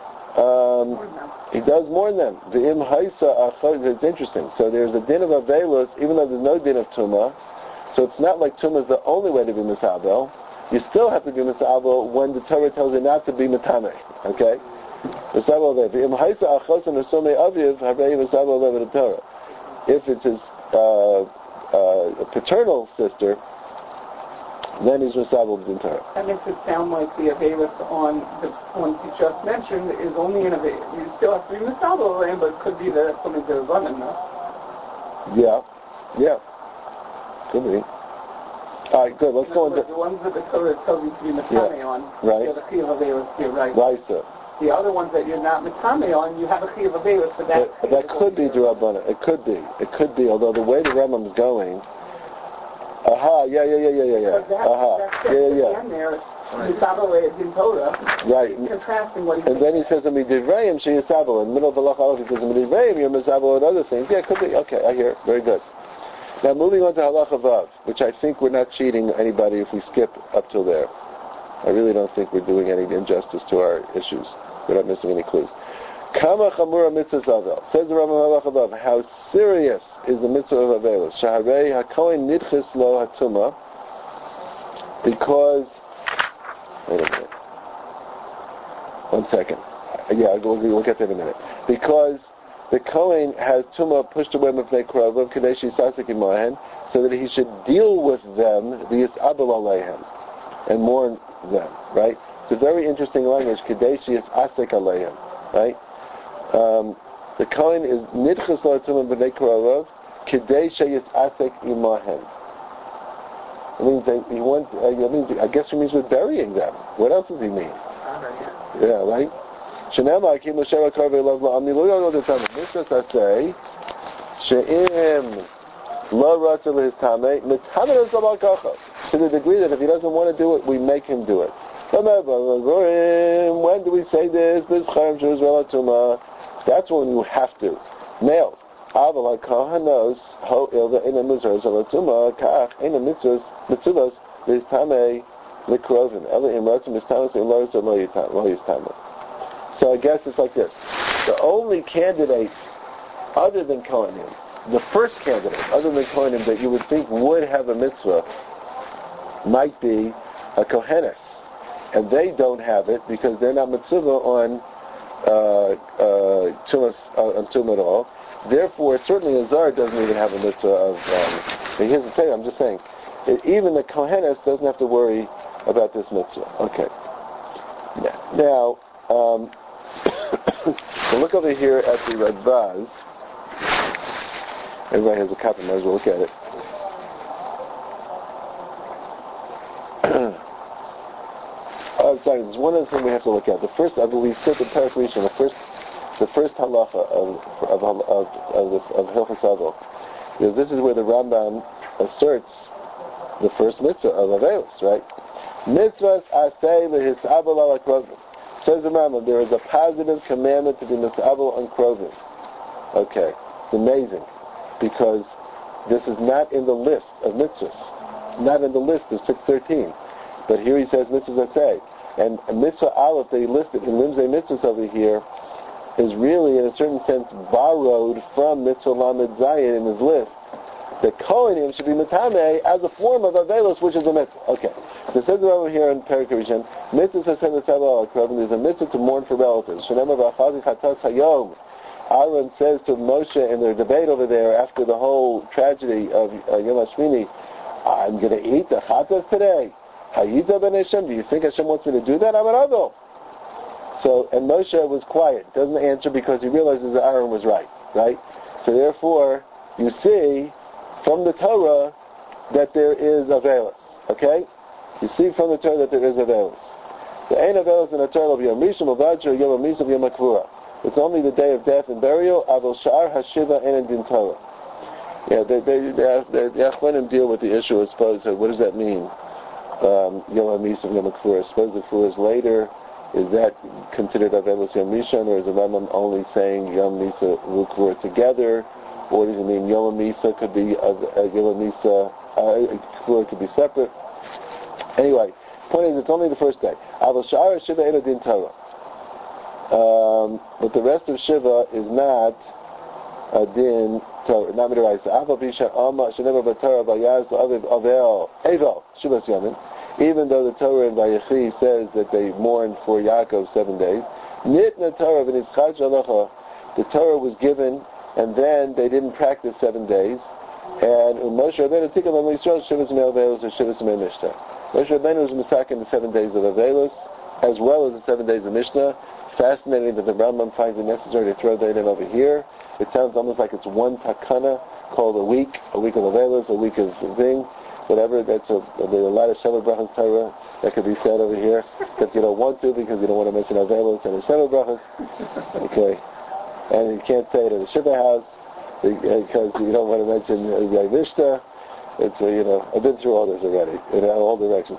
more than them. The im haisa achod. It's interesting. So there's a din of avelus, even though there's no din of tumah. So it's not like tumah is the only way to be misabel. You still have to be misabel when the Torah tells you not to be matame. Okay? Misabel lev. Im haisa achos and asome aviv harei misabel lev in the Torah. If it's his paternal sister, then he's misabel in Torah.
That makes it sound like the avelus on the ones you just mentioned is only an avelus. You still have to be misabel, but it could be that something to run in there. Yeah. Could be. All right, good. Let's go into the ones that the Torah tells you to be matame on. Right. You have a chiyuv avelus here, right? Right, sir. The other ones that you're not matame on, you have a chiyuv avelus for that.
That could be d'Rabbanan. It could be. Although the way the Rambam is going. Yeah. Right.
Contrasting what
and then he says, "Midivrayim sheyisabel." In the middle of the halacha, he says, "Midivrayim, you're misabel and other things." Yeah, it could be. Okay, I hear. Very good. Now moving on to halacha vav, which I think we're not cheating anybody if we skip up till there. I really don't think we're doing any injustice to our issues. We're not missing any clues. Kama chamura mitzvah zavel. Says the Rambam halacha vav. How serious is the mitzvah of avelus? Shaharei hakohen nidchis lo hatuma. Because, wait a minute. 1 second. Yeah, we'll get there in a minute. Because the Kohen has tumah pushed away mifnei krovav kadesh yisasek imahen, so that he should deal with them v'yisabel aleihem, and mourn them. Right? It's a very interesting language. Kadesh yisasek aleihem. Right? The Kohen is nidchus lo tumah b'nei krovav kadesh yisasek imahen. It means I guess he means with burying them. What else does he mean? Yeah, right? Shenema akim l'sheva karvei love la'amni lo yod l'tameh. Mitzvah say she'im lo ratza l'his tameh mitamen l'zabal kacha. To the degree that if he doesn't want to do it, we make him do it. When do we say this? That's when you have to. Males. Aval ha'kohanos ho ilva ina mizros alatuma kach ina mitzvahs l'his tameh l'krovim. Ela im ratza mistamas in lo ratza lo yistameh. So I guess it's like this. The only candidate other than Kohanim, the first candidate other than Kohanim that you would think would have a mitzvah might be a Kohenes. And they don't have it because they're not mitzvah on Tumah at all. Therefore, certainly a Zar doesn't even have a mitzvah of... here's the thing, I'm just saying, even the Kohenes doesn't have to worry about this mitzvah. Okay. Now, so look over here at the Radbaz. Everybody has a copy, might as well look at it. There's one other thing we have to look at. The first, I believe, said the Perek Rishon, the first halacha of Hilchos Avil. This is where the Rambam asserts the first mitzvah of Avelis, right? Mitzvahs asay v'hisabel ala krovim. Says the Rambam, there is a positive commandment to be misabel on krovim. Okay, it's amazing, because this is not in the list of mitzvahs. It's not in the list of 613. But here he says mitzvahs asay. And mitzvah aleph that he listed in Limzei mitzvahs over here is really, in a certain sense, borrowed from mitzvah lamed zayin in his list. The kohanim should be metame as a form of avelos, which is a mitzvah. Okay, so it says over here in Perek Rishon, mitzvah sasem v'tzavah al krovim. There's a mitzvah to mourn for relatives. Shenemar v'achazi chatas hayom. Aaron says to Moshe in their debate over there after the whole tragedy of Yom HaShmini, I'm going to eat the chatas today. Hayita ben Hashem, do you think Hashem wants me to do that? I'm an adult. So, and Moshe was quiet, doesn't answer because he realizes that Aaron was right? So therefore, you see from the Torah that there is Avelis, okay? You see from the Torah that there is Avelis. The ain't Avelis in the Torah of Yom Rishon, Avadra, Yom Amisav, Yom HaKvura. It's only the day of death and burial, Avil Sha'ar HaShiva and Din Torah. Yeah, the Achronim deal with the issue of suppose, what does that mean? Yom HaMisav, Yom HaKvura. Suppose the Kvura is later. Is that considered Avelis Yom Rishon, or is the Rambam only saying Yom Misa Kvura together? Or does it mean Yom Misa could be Yom Misa Kvura could be separate? Anyway, point is, it's only the first day. Avil Sha'ar Shiva Ela Din Torah. But the rest of Shiva is not a din Torah, not midiraisa. Aval Bisha Amma Sheneva B'Torah Vayaz Aviv Avel Evel Shivas Yamin. Even though the Torah in Vayechi says that they mourned for Yaakov 7 days, Nitna Torah v'Nischad Shalacha, the Torah was given, and then they didn't practice 7 days. And Moshe Rabbeinu Tikam Yisrael Shivas Mei Avelos or Shivas Mei Mishnah. Moshe Rabbeinu was misaken the 7 days of Avelos, as well as the 7 days of Mishnah. Fascinating that the Rambam finds it necessary to throw that in over here. It sounds almost like it's one takana called a week of Avelos, a week of thing. Whatever, there's a lot of Sheva Brachas Torah that could be said over here that you don't want to because you don't want to mention Avelos and the Sheva Brachas. Okay. And you can't say it at the Shiva house because you don't want to mention the Mishnah. It's, I've been through all this already, in all directions.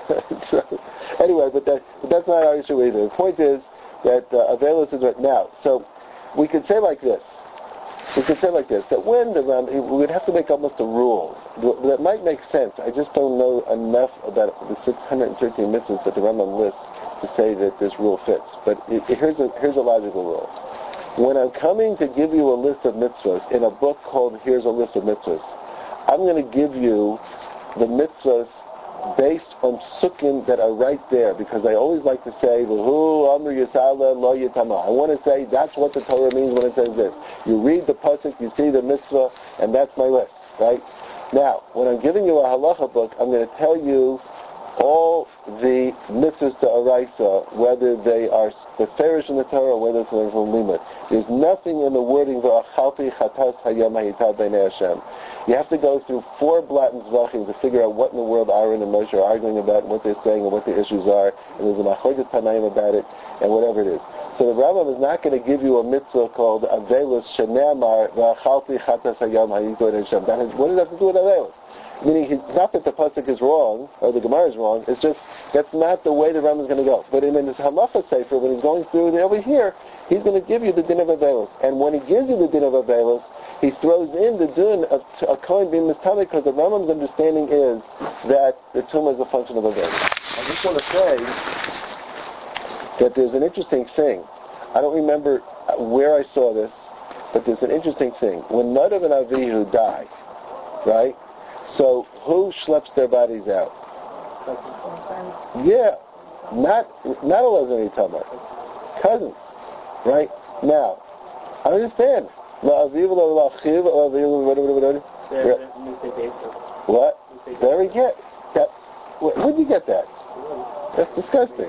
Anyway, but that's not our issue either. The point is that Avelos is right now. So we could say like this. That when the Rambam, we would have to make almost a rule. That might make sense. I just don't know enough about the 613 mitzvahs that the Rambam lists to say that this rule fits. But here's a logical rule. When I'm coming to give you a list of mitzvahs in a book called Here's a List of Mitzvahs, I'm going to give you the mitzvahs based on sukkim that are right there, because I always like to say, V'hu amr yisala lo yitama. I want to say that's what the Torah means when it says this. You read the pasuk, you see the mitzvah, and that's my list, right? Now, when I'm giving you a halacha book, I'm going to tell you all the mitzvahs to Araisa, whether they are the ferish in the Torah or whether they're from limit. There's nothing in the wording v'achalti chatas hayam hayitav b'nei Hashem. You have to go through 4 blatant zvachim to figure out what in the world Aaron and Moshe are arguing about and what they're saying and what the issues are. And there's a machlokes tanaim about it and whatever it is. So the Rambam is not going to give you a mitzvah called Avelos Shene'amar v'achalti chatas hayam hayitav b'nei Hashem. What does that have to do with Avelos? Meaning, it's not that the pasuk is wrong, or the Gemara is wrong, it's just, that's not the way the Rambam is going to go. But in his Halacha Sefer, when he's going through over here, he's going to give you the din of Avelos. And when he gives you the din of Avelos, he throws in the din of a Kohen being mistame, because the Rambam's understanding is that the Tumah is a function of Avelos. I just want to say that there's an interesting thing. I don't remember where I saw this, but there's an interesting thing. When Nadav and Avihu die, right? So who schleps their bodies out? Yeah, not Elazar Tamar, cousins, right? Now, I understand. What? Very good. Where did you get that? That's disgusting.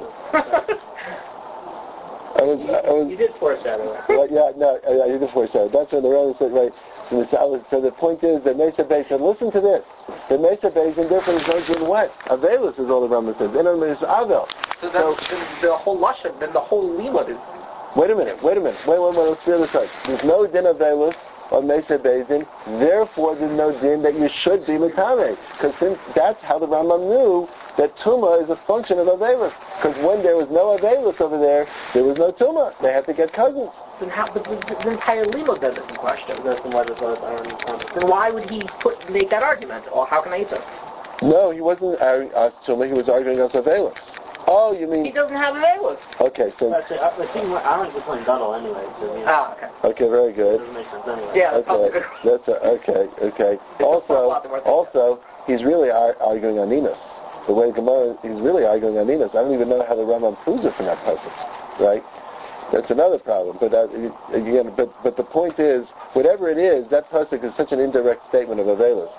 You did foreshadow it.
Well, yeah, no, I did foreshadow. That's when the Rambam said, right. So the point is that Mesa Beis, and listen to this. The Mesa Beis, and therefore is going to what? Avelis is all the Rambam says. Then it's Avel.
So then the whole lashon, then the whole limud is.
Wait a minute. Let's figure this out. There's no din avelus or mesa bezin. Therefore, there's no din that you should be metame. Because that's how the Rambam knew that tuma is a function of avelus. Because when there was no avelus over there was no tuma. They had to get cousins.
Then how? But the entire limud then is in question. Then why would he make that argument? Or how can I eat it?
No, he wasn't arguing us tuma. He was arguing us avelus. Oh, you mean...
He doesn't have avelus.
Okay, so...
I don't just playing Gadol anyway. So,
okay.
Okay, very good.
It doesn't make sense anyway.
Yeah,
that's okay. Also, he's really arguing on Enos. The way Gemara, he's really arguing on Enos. I don't even know how the Rambam proves it from that pasuk, right? That's another problem. But again, but the point is, whatever it is, that pasuk is such an indirect statement of avelus.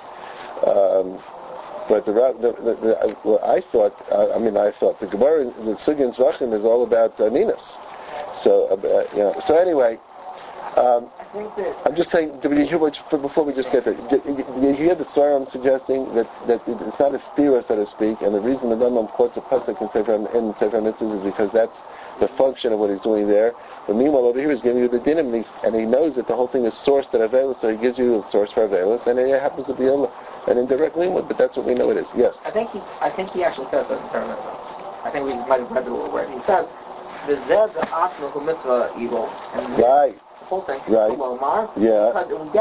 But I thought the Gemara, the Sugya and Zvachim is all about Ninas. So, So anyway, I'm just saying, before we just get there, you hear the story I'm suggesting that it's not a stira, so to speak, and the reason the Rambam quotes a pasuk in Sefer Mitzvahs is because that's the function of what he's doing there. But meanwhile, over here he's giving you the dinim, and he knows that the whole thing is sourced at Avelus, so he gives you the source for Avelus, and it happens to be an indirect limud, but that's what we know it is. Yes.
I think he actually says that in Sefer Mitzvahs. I think we might have read it a little bit. He says the zed the atma hu mitzvah evil, and
right.
The whole thing.
Right. Yeah.
Because we get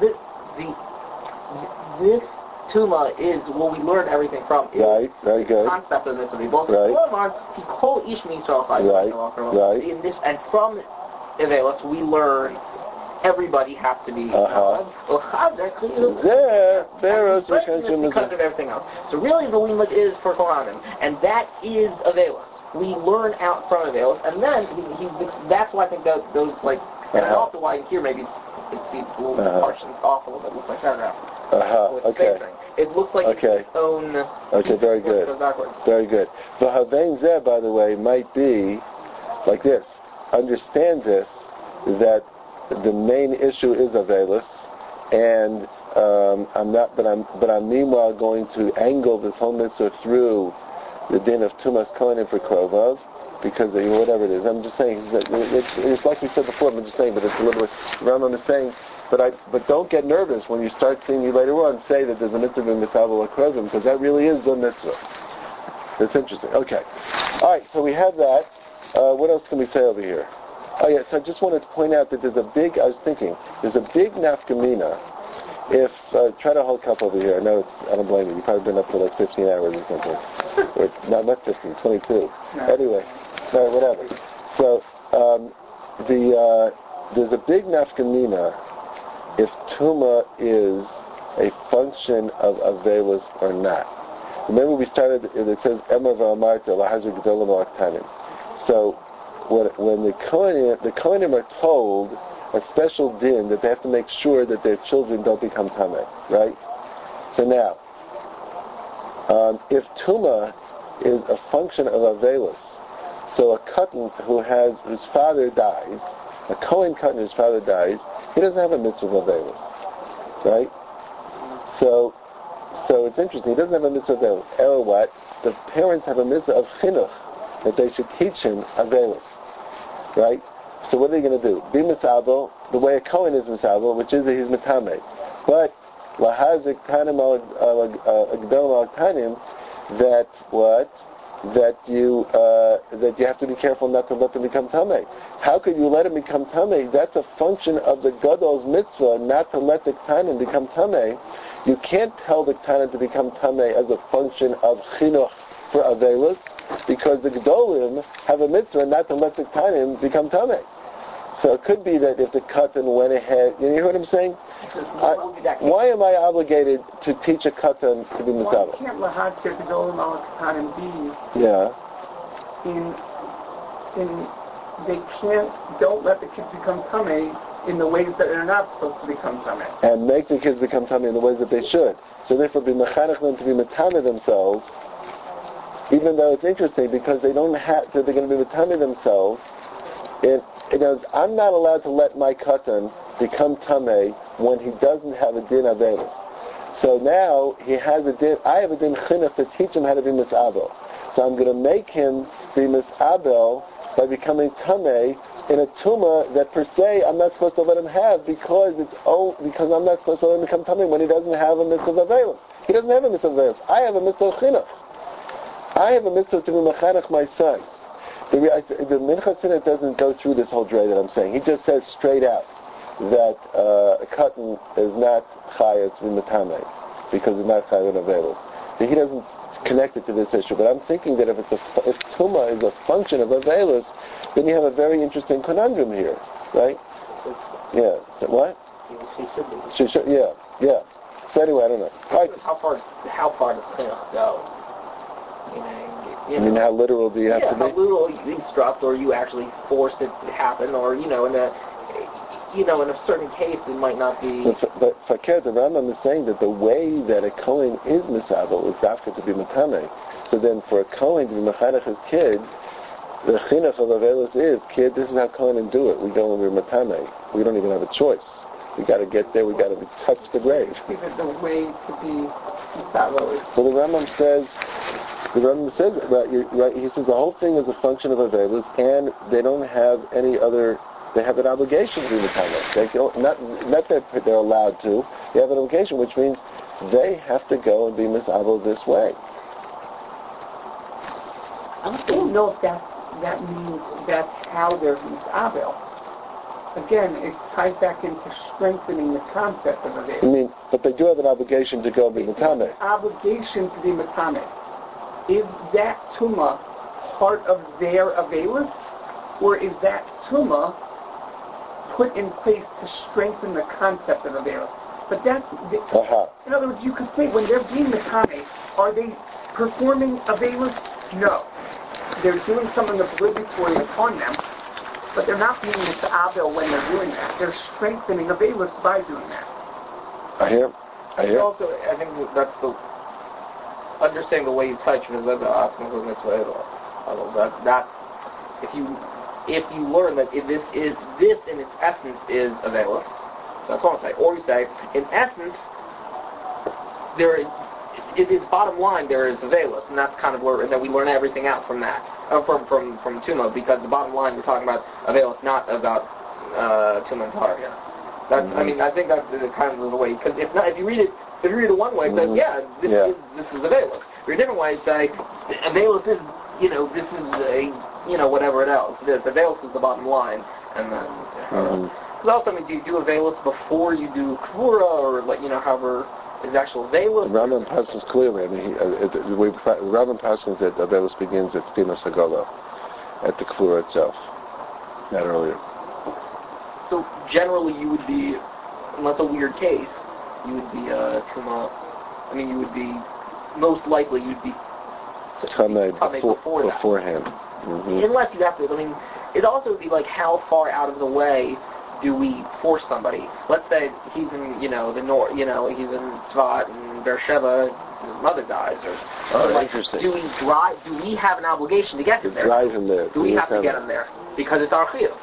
this tuma is what we learn everything from.
Right. Very good.
The concept of mitzvah evil.
Right.
Right. In this, and from Evelos we learn everybody has to be because of everything else. So really the limud is for Kohanim, and that is Evelos. We learn out from Evelos, and then that's why I think that those like, and also why here maybe it's a little bit harsh and off a little bit. It looks like paragraph.
Okay.
It looks like it's its own.
Okay, very good. Very good. The Havein Zeh, by the way, might be like this. Understand this, that the main issue is Avelus, and I'm meanwhile going to angle this whole mitzvah through the din of Tumas Kohanim for Krovav, because whatever it is. I'm just saying, it's like we said before, I'm just saying, but it's a little bit, Rambam is saying, but don't get nervous when you start seeing you later on say that there's a mitzvah in Mitzvah or Krovim, because that really is the mitzvah. That's interesting. Okay. Alright, so we have that. What else can we say over here? Oh yes, I just wanted to point out that there's a big nafkamina. If, try to hold cup over here. I know I don't blame you. You've probably been up for like 15 hours or something. Or, no, not 15, 22. No. Anyway, no, whatever. So, there's a big nafkamina if Tuma is a function of Avelus or not. Remember we started, it says, Emor v'amarta lahazu gedolim v'aktanim. So, when the Kohanim are told a special din that they have to make sure that their children don't become tamei, right? So now, if Tuma is a function of Avelus, so a katan whose father dies, a Kohen katan whose father dies, he doesn't have a mitzvah of Avelus, right? So it's interesting. He doesn't have a mitzvah of Avelus. Or what? The parents have a mitzvah of chinuch, that they should teach him Avelus, right? So what are they going to do? Be misabel, the way a Kohen is misabel, which is that he's metameh. But lahazik tanim al tanim, that what? That you have to be careful not to let them become tameh. How could you let him become tameh? That's a function of the gadol's mitzvah, not to let the ktanim become tameh. You can't tell the ktanim to become tameh as a function of chinuch for avelus, because the gedolim have a mitzvah not to let the ktanim become tameh. So it could be that if the katan went ahead, you hear what I'm saying? Why am I obligated to teach a katan to be misabel?
Why can't lahadker gedolim al katanim be?
Yeah.
Don't let the kids become tamei in the ways that they're not supposed to become tamei.
And make the kids become tamei in the ways that they should. So therefore be mechanech them to be metamei themselves, even though it's interesting because they don't have to, they're going to be metamei themselves. I'm not allowed to let my katan become tamei when he doesn't have a din avelus. So now he has a din. I have a din chinuch to teach him how to be misabel. So I'm going to make him be misabel by becoming tamei in a tumah that per se I'm not supposed to let him have because I'm not supposed to let him become tamei when he doesn't have a mitzvah of aveilus. He doesn't have a mitzvah of aveilus. I have a mitzvah of chinuch. I have a mitzvah to be mechanech my son. The Minchas Sinai doesn't go through this whole dray that I'm saying. He just says straight out that a cotton is not chayav to be metamei because it's not chayav in aveilus. So he doesn't connect it to this issue. But I'm thinking that if tumah is a function of aveilus, then you have a very interesting conundrum here, right? Yeah. So what? She should. Yeah. So anyway, I don't know.
How far does chinuch go?
I mean, how literal do you have to be?
Yeah, how literal you instruct, or you actually force it to happen, or in a certain case it might not be.
But Fakir, the Rambam is saying that the way that a Kohen is misabel is dafka to be metamei. So then, for a Kohen to be mechanech his kid, the chinuch of aveilus is, kid, this is how Kohenim do it. We go and we're metamei. We don't even have a choice. We got to get there. We got to touch the grave.
The way to be misabel is.
So the Rambam says. Right, he says the whole thing is a function of aveilus, and they don't have any other. They have an obligation to be metamei. Not that they're allowed to. They have an obligation, which means they have to go and be misabel this way.
I don't know if that means that's how they're misabel. Again, it ties back into strengthening the concept of aveilus.
I mean, but they do have an obligation to go and be metamei.
Obligation to be metamei. Is that tumah part of their aveilus, or is that tumah put in place to strengthen the concept of aveilus? But that's, in other words, you could say when they're being metamei, are they performing aveilus? No. They're doing something obligatory upon them, but they're not being misabel when they're doing that. They're strengthening aveilus by doing that.
I hear.
Also, I think that's the understanding the way you touch is that if you learn that this in its essence is aveilus, that's what I'm saying. Or you say, in essence, it is bottom line there is aveilus, and that's kind of where, and then we learn everything out from that, from tumah, because the bottom line we're talking about aveilus, not about tumah and tar. Yeah. That's I mean I think that's kind of the way, because if you read it one way, then this is aveilus. If you're a different way, say aveilus is this is a whatever it else. The aveilus is the bottom line, and then because also do you do aveilus before you do kvura, or however is actual aveilus?
The Rambam passes clearly. I mean, the Rambam passes that aveilus begins at Stimas Hagala, at the kvura itself, not earlier.
So generally, you would be, unless a weird case, you would be tumah. I mean, you would be most likely you'd be
tamei beforehand. Mm-hmm.
Unless you have to. I mean, it also would be like how far out of the way do we force somebody? Let's say he's in the north. He's in Tzvat and Beersheba. His mother dies, or
interesting.
Do we have an obligation to get him there?
Drive him there.
Do we have to get him there because it's our chiyuv?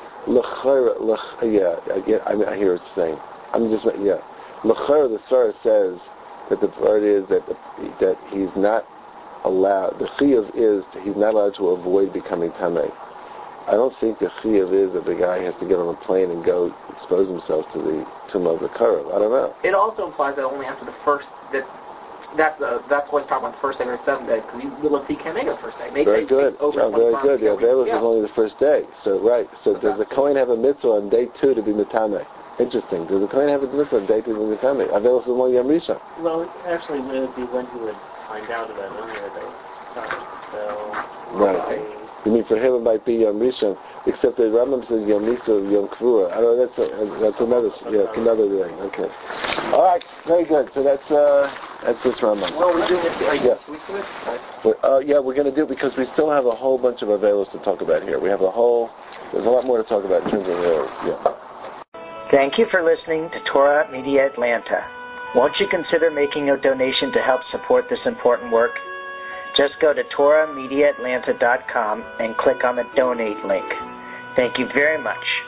I mean, I hear what you're saying. L'chayra, the Torah says that the part is that he's not allowed. The chiyuv is he's not allowed to avoid becoming tamei. I don't think the chiyuv is that the guy has to get on a plane and go expose himself to the tumah of the karev. I don't know.
It also implies that only after the first that's why it's talking about the first day or 7th day, because he can't make it the first day.
Very good. Very good. The aveilus is only the first day. So right. So does the Kohen have a mitzvah on day 2 to be metamei? Interesting. Does the Kohen have a mitzvah on day 2 to be metamei? Aveilus is only Yom Rishon.
Well, actually, it would be when he would find out about it earlier that it started. So
right. You mean for him it might be Yom Rishon, except that Rambam says Yom Nisa, Yom Kvura. I don't know, that's another thing. Okay. All right, very good. So that's this Rambam.
Well, we're doing it.
We're going to do it because we still have a whole bunch of aveilus to talk about here. There's a lot more to talk about in terms of aveilus. Yeah.
Thank you for listening to Torah Media Atlanta. Won't you consider making a donation to help support this important work? Just go to TorahMediaAtlanta.com and click on the donate link. Thank you very much.